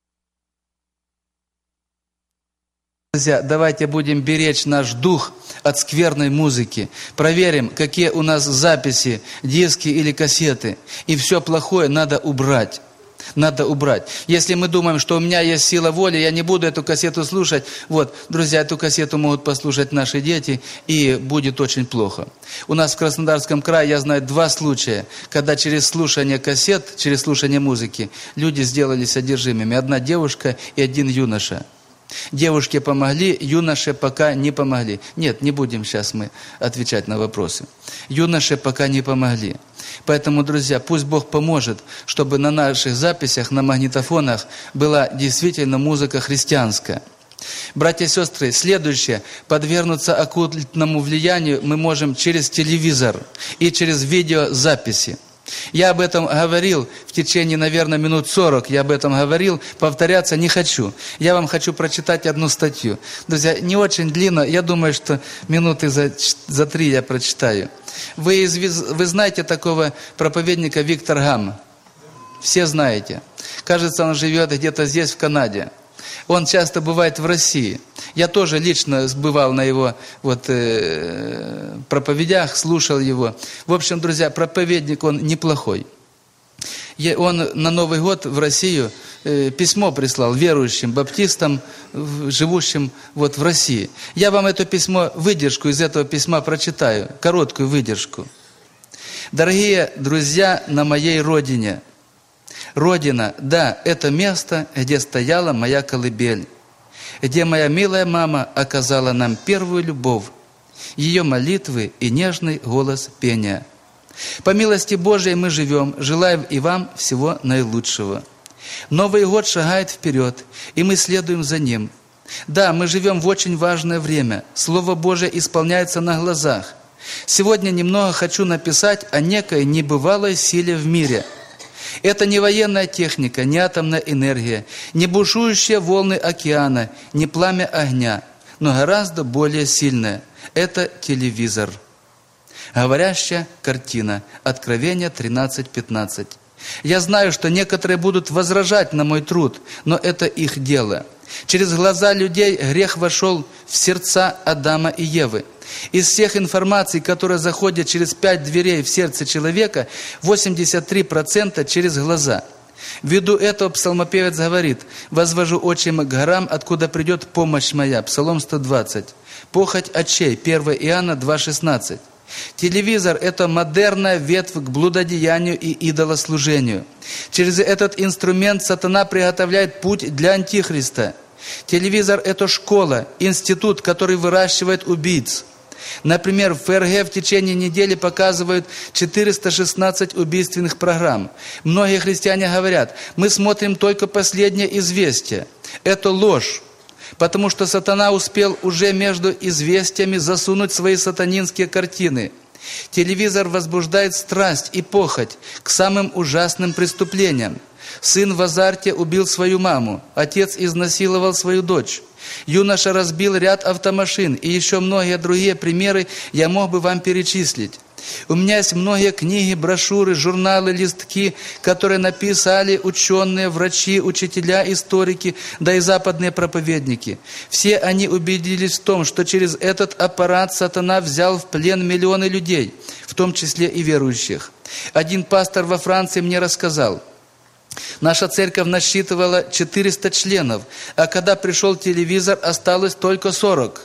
Друзья, давайте будем беречь наш дух от скверной музыки. Проверим, какие у нас записи, диски или кассеты. И все плохое надо убрать. Надо убрать. Если мы думаем, что у меня есть сила воли, я не буду эту кассету слушать, друзья, эту кассету могут послушать наши дети, и будет очень плохо. У нас в Краснодарском крае, я знаю 2 случая, когда через слушание кассет, через слушание музыки, люди сделались одержимыми. 1 девушка и 1 юноша. Девушке помогли, юноше пока не помогли. Нет, не будем сейчас мы отвечать на вопросы. Юноше пока не помогли. Поэтому, друзья, пусть Бог поможет, чтобы на наших записях, на магнитофонах была действительно музыка христианская. Братья и сестры, следующее. Подвергнуться оккультному влиянию мы можем через телевизор и через видеозаписи. Я об этом говорил в течение, наверное, минут 40. Я об этом говорил, повторяться не хочу. Я вам хочу прочитать одну статью. Друзья, не очень длинно, я думаю, что минуты за 3 я прочитаю. Вы знаете такого проповедника Виктор Гам? Все знаете. Кажется, он живет где-то здесь, в Канаде. Он часто бывает в России. Я тоже лично бывал на его проповедях, слушал его. В общем, друзья, проповедник он неплохой. Он на Новый год в Россию письмо прислал верующим баптистам, живущим в России. Я вам это письмо, выдержку из этого письма прочитаю, короткую выдержку. Дорогие друзья на моей родине, Родина, да, это место, где стояла моя колыбель, где моя милая мама оказала нам первую любовь, ее молитвы и нежный голос пения. По милости Божией мы живем, желаем и вам всего наилучшего. Новый год шагает вперед, и мы следуем за ним. Да, мы живем в очень важное время. Слово Божие исполняется на глазах. Сегодня немного хочу написать о некой небывалой силе в мире. Это не военная техника, не атомная энергия, не бушующие волны океана, не пламя огня, но гораздо более сильное. Это телевизор. Говорящая картина. Откровение 13:15. Я знаю, что некоторые будут возражать на мой труд, но это их дело. Через глаза людей грех вошел в сердца Адама и Евы. Из всех информаций, которые заходят через 5 дверей в сердце человека, 83% через глаза. Ввиду этого псалмопевец говорит: «Возвожу очи к горам, откуда придет помощь моя». Псалом 120. Похоть очей. 1 Иоанна 2:16. Телевизор – это модерная ветвь к блудодеянию и идолослужению. Через этот инструмент сатана приготовляет путь для антихриста. Телевизор – это школа, институт, который выращивает убийц. Например, в ФРГ в течение недели показывают 416 убийственных программ. Многие христиане говорят: мы смотрим только последнее известие. Это ложь. Потому что сатана успел уже между известиями засунуть свои сатанинские картины. Телевизор возбуждает страсть и похоть к самым ужасным преступлениям. Сын в азарте убил свою маму, отец изнасиловал свою дочь. Юноша разбил ряд автомашин, и еще многие другие примеры я мог бы вам перечислить. У меня есть многие книги, брошюры, журналы, листки, которые написали ученые, врачи, учителя, историки, да и западные проповедники. Все они убедились в том, что через этот аппарат сатана взял в плен миллионы людей, в том числе и верующих. Один пастор во Франции мне рассказал: наша церковь насчитывала 400 членов, а когда пришел телевизор, осталось только 40.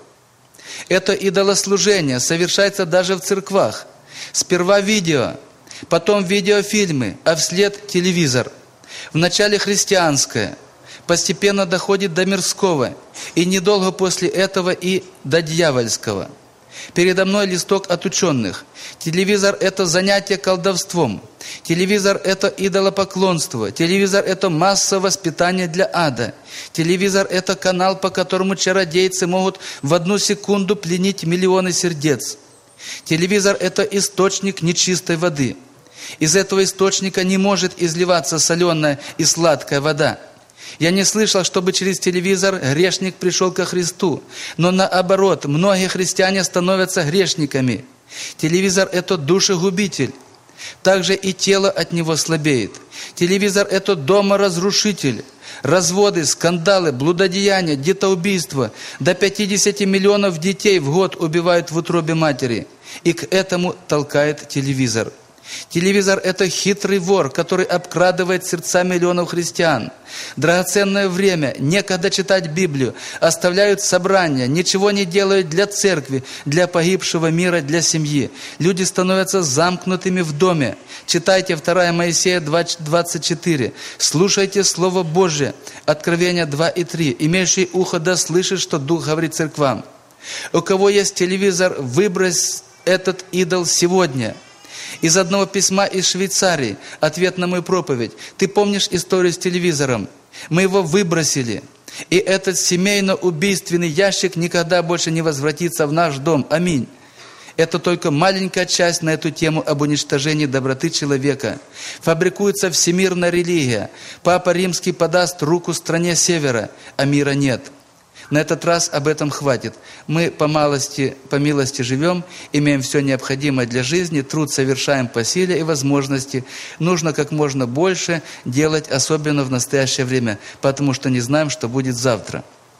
Это идолослужение совершается даже в церквах. Сперва видео, потом видеофильмы, а вслед телевизор. Вначале христианское, постепенно доходит до мирского, и недолго после этого и до дьявольского. Передо мной листок от ученых. Телевизор – это занятие колдовством. Телевизор – это идолопоклонство. Телевизор – это массовое воспитание для ада. Телевизор – это канал, по которому чародейцы могут в 1 секунду пленить миллионы сердец. Телевизор – это источник нечистой воды. Из этого источника не может изливаться соленая и сладкая вода. Я не слышал, чтобы через телевизор грешник пришел ко Христу, но наоборот, многие христиане становятся грешниками. Телевизор – это душегубитель. Также и тело от него слабеет. Телевизор – это доморазрушитель. Разводы, скандалы, блудодеяния, детоубийства. До 50 миллионов детей в год убивают в утробе матери. И к этому толкает телевизор. Телевизор – это хитрый вор, который обкрадывает сердца миллионов христиан. Драгоценное время, некогда читать Библию, оставляют собрания, ничего не делают для церкви, для погибшего мира, для семьи. Люди становятся замкнутыми в доме. Читайте 2 Моисея 2:24. Слушайте Слово Божие. Откровение 2:3. Имеющий ухо да слышит, что Дух говорит церквам. У кого есть телевизор, выбрось этот идол сегодня. Из одного письма из Швейцарии, ответ на мою проповедь. Ты помнишь историю с телевизором? Мы его выбросили. И этот семейно-убийственный ящик никогда больше не возвратится в наш дом. Аминь. Это только маленькая часть на эту тему об уничтожении доброты человека. Фабрикуется всемирная религия. Папа Римский подаст руку стране Севера, а мира нет. На этот раз об этом хватит. Мы по милости живем, имеем все необходимое для жизни, труд совершаем по силе и возможности. Нужно как можно больше делать, особенно в настоящее время, потому что не знаем, что будет завтра.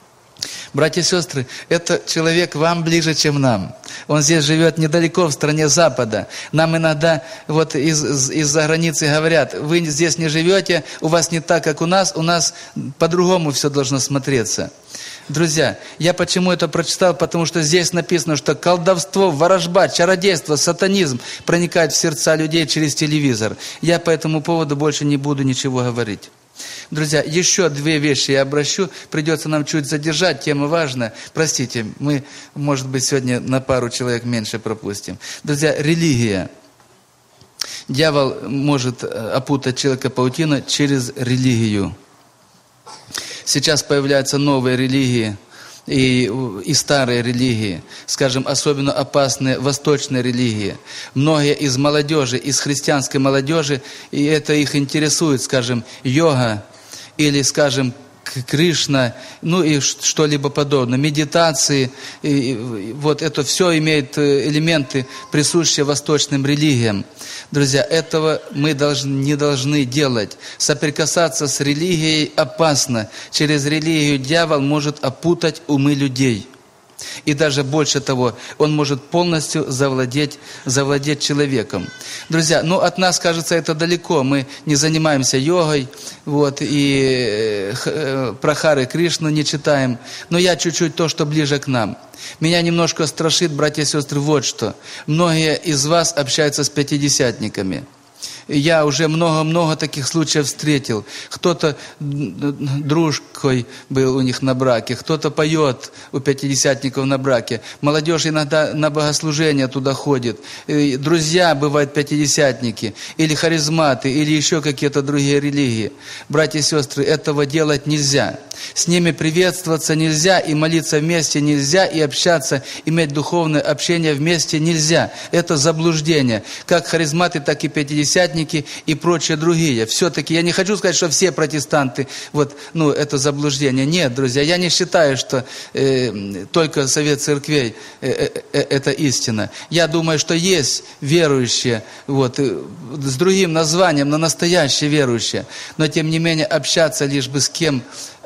Братья и сестры, этот человек вам ближе, чем нам. Он здесь живет недалеко, в стране Запада. Нам иногда вот из-за границы говорят: вы здесь не живете, у вас не так, как у нас по-другому все должно смотреться. Друзья, я почему это прочитал? Потому что здесь написано, что колдовство, ворожба, чародейство, сатанизм проникает в сердца людей через телевизор. Я по этому поводу больше не буду ничего говорить. Друзья, еще 2 вещи я обращу. Придется нам чуть задержать, тема важная. Простите, мы, может быть, сегодня на пару человек меньше пропустим. Друзья, религия. Дьявол может опутать человека паутиной через религию. Сейчас появляются новые религии и старые религии, скажем, особенно опасные восточные религии. Многие из молодежи, из христианской молодежи, и это их интересует, скажем, йога или, скажем, Кришна, ну и что-либо подобное, медитации, и вот это все имеет элементы, присущие восточным религиям. Друзья, этого мы не должны делать. Соприкасаться с религией опасно. Через религию дьявол может опутать умы людей. И даже больше того, он может полностью завладеть человеком. Друзья, от нас, кажется, это далеко. Мы не занимаемся йогой, и про Хары Кришну не читаем. Но я чуть-чуть то, что ближе к нам. Меня немножко страшит, братья и сестры, вот что. Многие из вас общаются с пятидесятниками. Я уже много-много таких случаев встретил. Кто-то дружкой был у них на браке, кто-то поет у пятидесятников на браке. Молодежь иногда на богослужение туда ходит. Друзья бывают пятидесятники, или харизматы, или еще какие-то другие религии. Братья и сестры, этого делать нельзя. С ними приветствоваться нельзя, и молиться вместе нельзя, и общаться, иметь духовное общение вместе нельзя. Это заблуждение. Как харизматы, так и пятидесятники и прочие другие. Все-таки я не хочу сказать, что все протестанты, это заблуждение. Нет, друзья, я не считаю, что только совет церквей это истина. Я думаю, что есть верующие, с другим названием, но настоящие верующие. Но тем не менее общаться лишь бы с кем,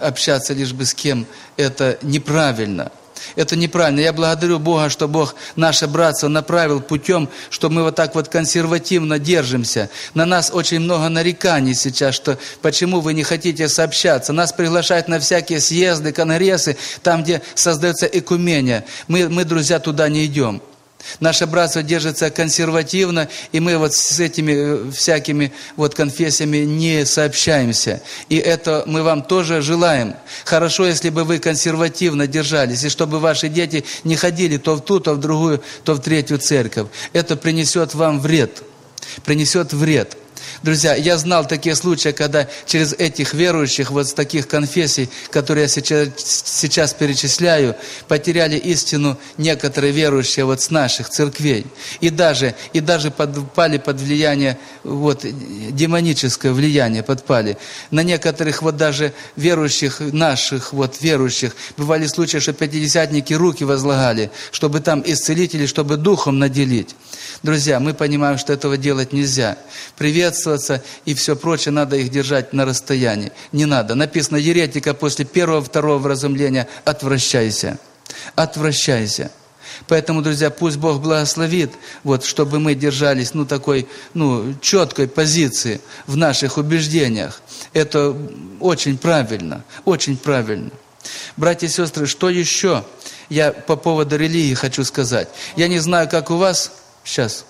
это неправильно. Это неправильно. Я благодарю Бога, что Бог наше братство направил путем, что мы так консервативно держимся. На нас очень много нареканий сейчас, что почему вы не хотите сообщаться. Нас приглашают на всякие съезды, конгрессы, там, где создается экумения. Мы, друзья, туда не идем. Наше братство держится консервативно, и мы с этими всякими конфессиями не сообщаемся. И это мы вам тоже желаем. Хорошо, если бы вы консервативно держались, и чтобы ваши дети не ходили то в ту, то в другую, то в третью церковь. Это принесет вам вред. Принесет вред. Друзья, я знал такие случаи, когда через этих верующих, с таких конфессий, которые я сейчас перечисляю, потеряли истину некоторые верующие с наших церквей. И даже подпали под влияние, демоническое влияние подпали. На некоторых даже верующих, наших верующих, бывали случаи, что пятидесятники руки возлагали, чтобы там исцелить или чтобы духом наделить. Друзья, мы понимаем, что этого делать нельзя. Приветствоваться и все прочее, надо их держать на расстоянии. Не надо. Написано, еретика после первого-второго вразумления отвращайся. Отвращайся. Поэтому, друзья, пусть Бог благословит, чтобы мы держались такой четкой позиции в наших убеждениях. Это очень правильно, очень правильно. Братья и сестры, что еще я по поводу религии хочу сказать? Я не знаю, как у вас сейчас.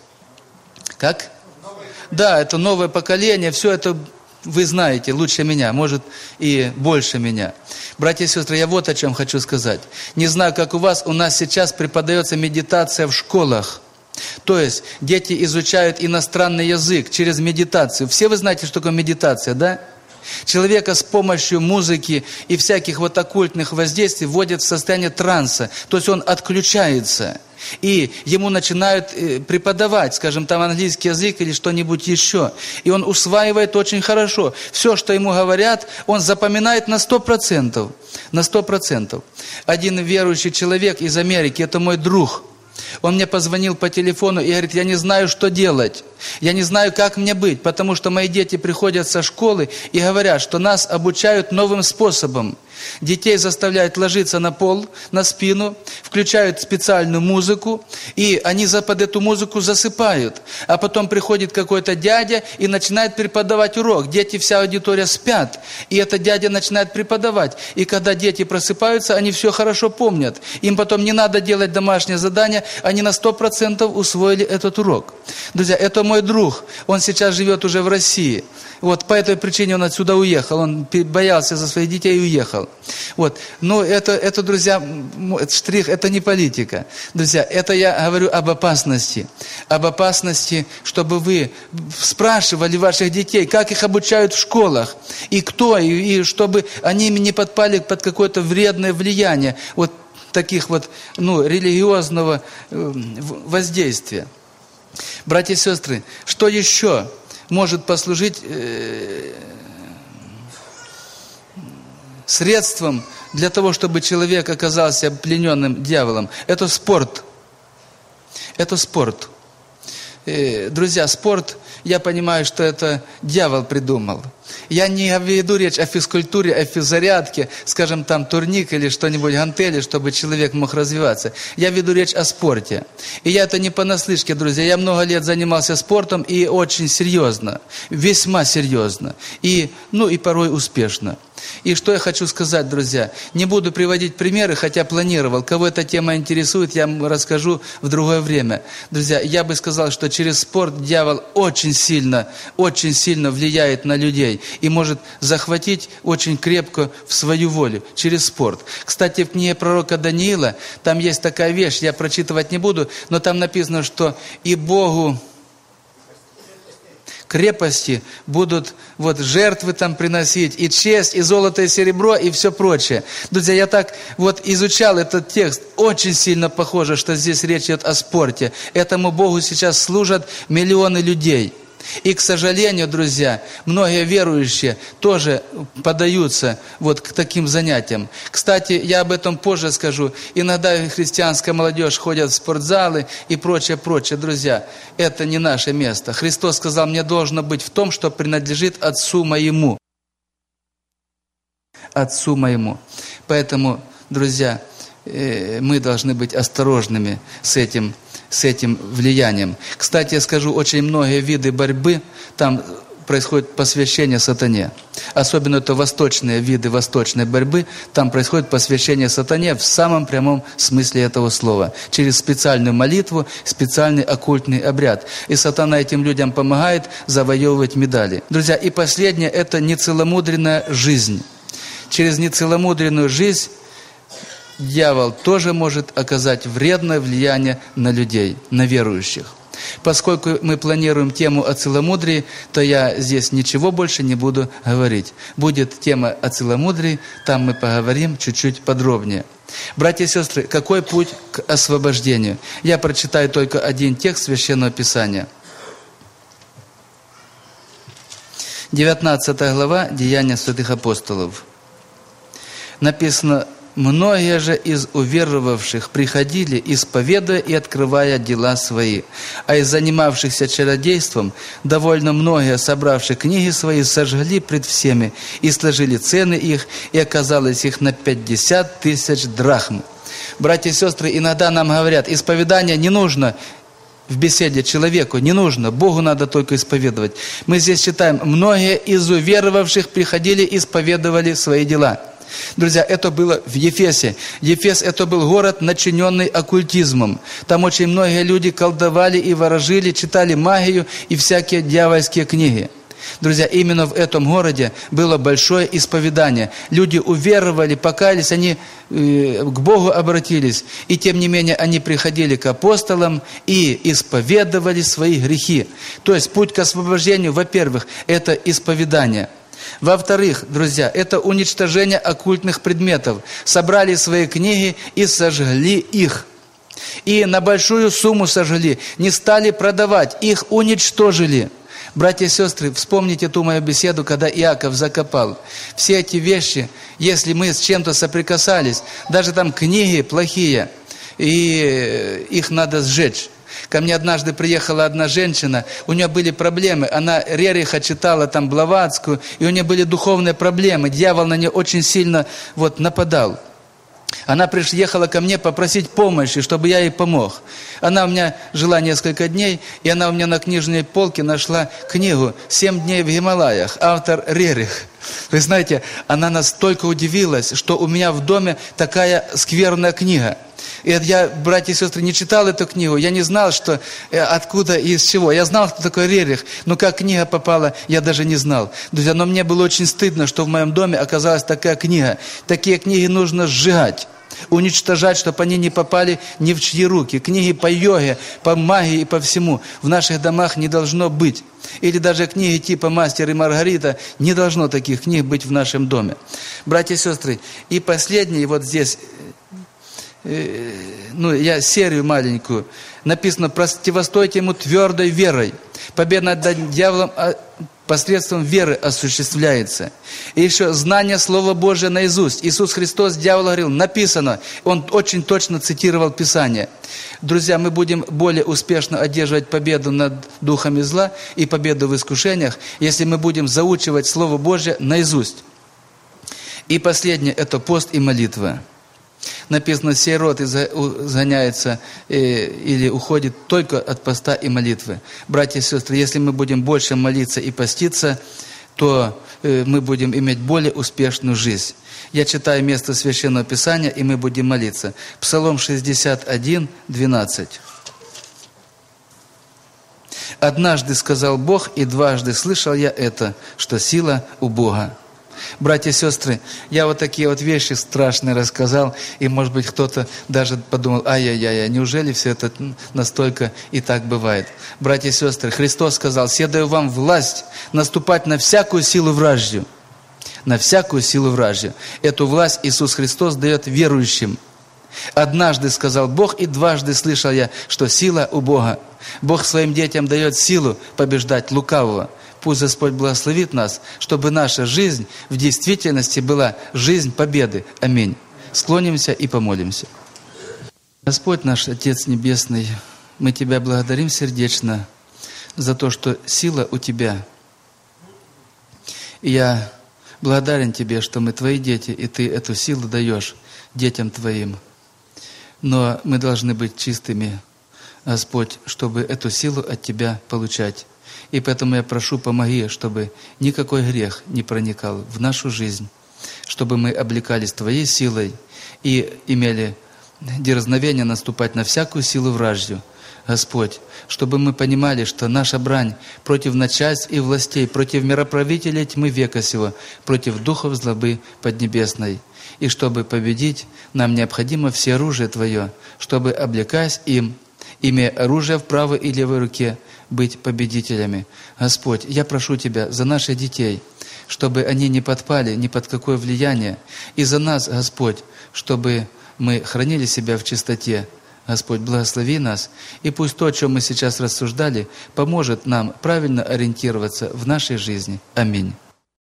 Как? Да, это новое поколение, все это вы знаете лучше меня, может и больше меня. Братья и сестры, я о чем хочу сказать. Не знаю, как у нас сейчас преподается медитация в школах. То есть дети изучают иностранный язык через медитацию. Все вы знаете, что такое медитация, да? Человека с помощью музыки и всяких оккультных воздействий вводят в состояние транса. То есть он отключается. И ему начинают преподавать, скажем, там английский язык или что-нибудь еще. И он усваивает очень хорошо. Все, что ему говорят, он запоминает на 100%. На 100%. Один верующий человек из Америки, это мой друг. Он мне позвонил по телефону и говорит, я не знаю, что делать. Я не знаю, как мне быть, потому что мои дети приходят со школы и говорят, что нас обучают новым способом. Детей заставляют ложиться на пол, на спину, включают специальную музыку, и они под эту музыку засыпают. А потом приходит какой-то дядя и начинает преподавать урок. Дети, вся аудитория спят, и этот дядя начинает преподавать. И когда дети просыпаются, они все хорошо помнят. Им потом не надо делать домашнее задание, они на 100% усвоили этот урок. Друзья, это мой друг, он сейчас живет уже в России. По этой причине он отсюда уехал, он боялся за своих детей и уехал. дьявол. Вот. Но это, друзья, штрих, это не политика. Друзья, это я говорю об опасности. Об опасности, чтобы вы спрашивали ваших детей, как их обучают в школах, и кто, и чтобы они не подпали под какое-то вредное влияние вот таких вот, религиозного воздействия. Братья и сестры, что еще может послужить средством для того, чтобы человек оказался плененным дьяволом? Это спорт. Это спорт. Друзья, спорт, я понимаю, что это дьявол придумал. Я не веду речь о физкультуре, о физзарядке, скажем, там турник или что-нибудь, гантели, чтобы человек мог развиваться. Я веду речь о спорте. И я это не понаслышке, друзья. Я много лет занимался спортом и очень серьезно, весьма серьезно. И порой успешно. И что я хочу сказать, друзья, не буду приводить примеры, хотя планировал. Кого эта тема интересует, я вам расскажу в другое время. Друзья, я бы сказал, что через спорт дьявол очень сильно влияет на людей и может захватить очень крепко в свою волю через спорт. Кстати, в книге пророка Даниила, там есть такая вещь, я прочитывать не буду, но там написано, что и Богу крепости будут жертвы там приносить, и честь, и золото, и серебро, и все прочее. Друзья, я так изучал этот текст, очень сильно похоже, что здесь речь идет о спорте. Этому Богу сейчас служат миллионы людей. И, к сожалению, друзья, многие верующие тоже поддаются к таким занятиям. Кстати, я об этом позже скажу. Иногда христианская молодежь ходит в спортзалы и прочее. Друзья, это не наше место. Христос сказал, мне должно быть в том, что принадлежит Отцу моему. Отцу моему. Поэтому, друзья, мы должны быть осторожными с этим влиянием. Кстати, я скажу, очень многие виды борьбы, там происходит посвящение сатане. Особенно это восточные виды восточной борьбы, там происходит посвящение сатане в самом прямом смысле этого слова. Через специальную молитву, специальный оккультный обряд. И сатана этим людям помогает завоевывать медали. Друзья, и последнее, это нецеломудренная жизнь. Через нецеломудренную жизнь дьявол тоже может оказать вредное влияние на людей, на верующих. Поскольку мы планируем тему о целомудрии, то я здесь ничего больше не буду говорить. Будет тема о целомудрии, там мы поговорим чуть-чуть подробнее. Братья и сестры, какой путь к освобождению? Я прочитаю только один текст Священного Писания. 19 глава Деяния святых апостолов. Написано: «Многие же из уверовавших приходили, исповедуя и открывая дела свои. А из занимавшихся чародейством довольно многие, собравшие книги свои, сожгли пред всеми и сложили цены их, и оказалось их на 50 000 драхм». Братья и сестры, иногда нам говорят, исповедание не нужно в беседе человеку, не нужно, Богу надо только исповедовать. Мы здесь читаем: «Многие из уверовавших приходили, исповедовали свои дела». Друзья, это было в Ефесе. Ефес – это был город, начиненный оккультизмом. Там очень многие люди колдовали и ворожили, читали магию и всякие дьявольские книги. Друзья, именно в этом городе было большое исповедание. Люди уверовали, покаялись, они к Богу обратились. И тем не менее они приходили к апостолам и исповедовали свои грехи. То есть путь к освобождению, во-первых, это исповедание. Во-вторых, друзья, это уничтожение оккультных предметов. Собрали свои книги и сожгли их. И на большую сумму сожгли. Не стали продавать, их уничтожили. Братья и сестры, вспомните ту мою беседу, когда Иаков закопал. Все эти вещи, если мы с чем-то соприкасались, даже там книги плохие, и их надо сжечь. Ко мне однажды приехала одна женщина, у нее были проблемы, она Рериха читала там Блаватскую, и у нее были духовные проблемы, дьявол на нее очень сильно нападал. Она приехала ко мне попросить помощи, чтобы я ей помог. Она у меня жила несколько дней, и она у меня на книжной полке нашла книгу «7 дней в Гималаях», автор Рерих. Вы знаете, она настолько удивилась, что у меня в доме такая скверная книга. И я, братья и сестры, не читал эту книгу, я не знал, что откуда и из чего. Я знал, кто такой Рерих, но как книга попала, я даже не знал. Друзья, но мне было очень стыдно, что в моем доме оказалась такая книга. Такие книги нужно сжигать, уничтожать, чтобы они не попали ни в чьи руки. Книги по йоге, по магии и по всему в наших домах не должно быть. Или даже книги типа «Мастер и Маргарита», не должно таких книг быть в нашем доме. Братья и сестры, и последний вот здесь... я серию маленькую. Написано: противостойте ему твердой верой. Победа над дьяволом посредством веры осуществляется. И еще знание Слова Божия наизусть. Иисус Христос дьяволу говорил: написано. Он очень точно цитировал Писание. Друзья, мы будем более успешно одерживать победу над духами зла и победу в искушениях, если мы будем заучивать Слово Божие наизусть. И последнее – это пост и молитва. Написано: сей род изгоняется или уходит только от поста и молитвы. Братья и сестры, если мы будем больше молиться и поститься, то мы будем иметь более успешную жизнь. Я читаю место Священного Писания, и мы будем молиться. Псалом 61, 12. «Однажды сказал Бог, и дважды слышал я это, что сила у Бога». Братья и сестры, я вот такие вот вещи страшные рассказал, и, может быть, кто-то даже подумал: ай-яй-яй, неужели все это настолько и так бывает? Братья и сестры, Христос сказал: «Се даю вам власть наступать на всякую силу вражью». На всякую силу вражью. Эту власть Иисус Христос дает верующим. «Однажды сказал Бог, и дважды слышал я, что сила у Бога». Бог своим детям дает силу побеждать лукавого. Пусть Господь благословит нас, чтобы наша жизнь в действительности была жизнь победы. Аминь. Склонимся и помолимся. Господь наш Отец Небесный, мы Тебя благодарим сердечно за то, что сила у Тебя. И я благодарен Тебе, что мы Твои дети, и Ты эту силу даешь детям Твоим. Но мы должны быть чистыми, Господь, чтобы эту силу от Тебя получать. И поэтому я прошу, помоги, чтобы никакой грех не проникал в нашу жизнь, чтобы мы облекались Твоей силой и имели дерзновение наступать на всякую силу вражью, Господь, чтобы мы понимали, что наша брань против начальств и властей, против мироправителей тьмы века сего, против духов злобы поднебесной. И чтобы победить, нам необходимо все оружие Твое, чтобы, облекаясь им, имея оружие в правой и левой руке, быть победителями. Господь, я прошу Тебя за наших детей, чтобы они не подпали ни под какое влияние, и за нас, Господь, чтобы мы хранили себя в чистоте. Господь, благослови нас, и пусть то, о чем мы сейчас рассуждали, поможет нам правильно ориентироваться в нашей жизни. Аминь.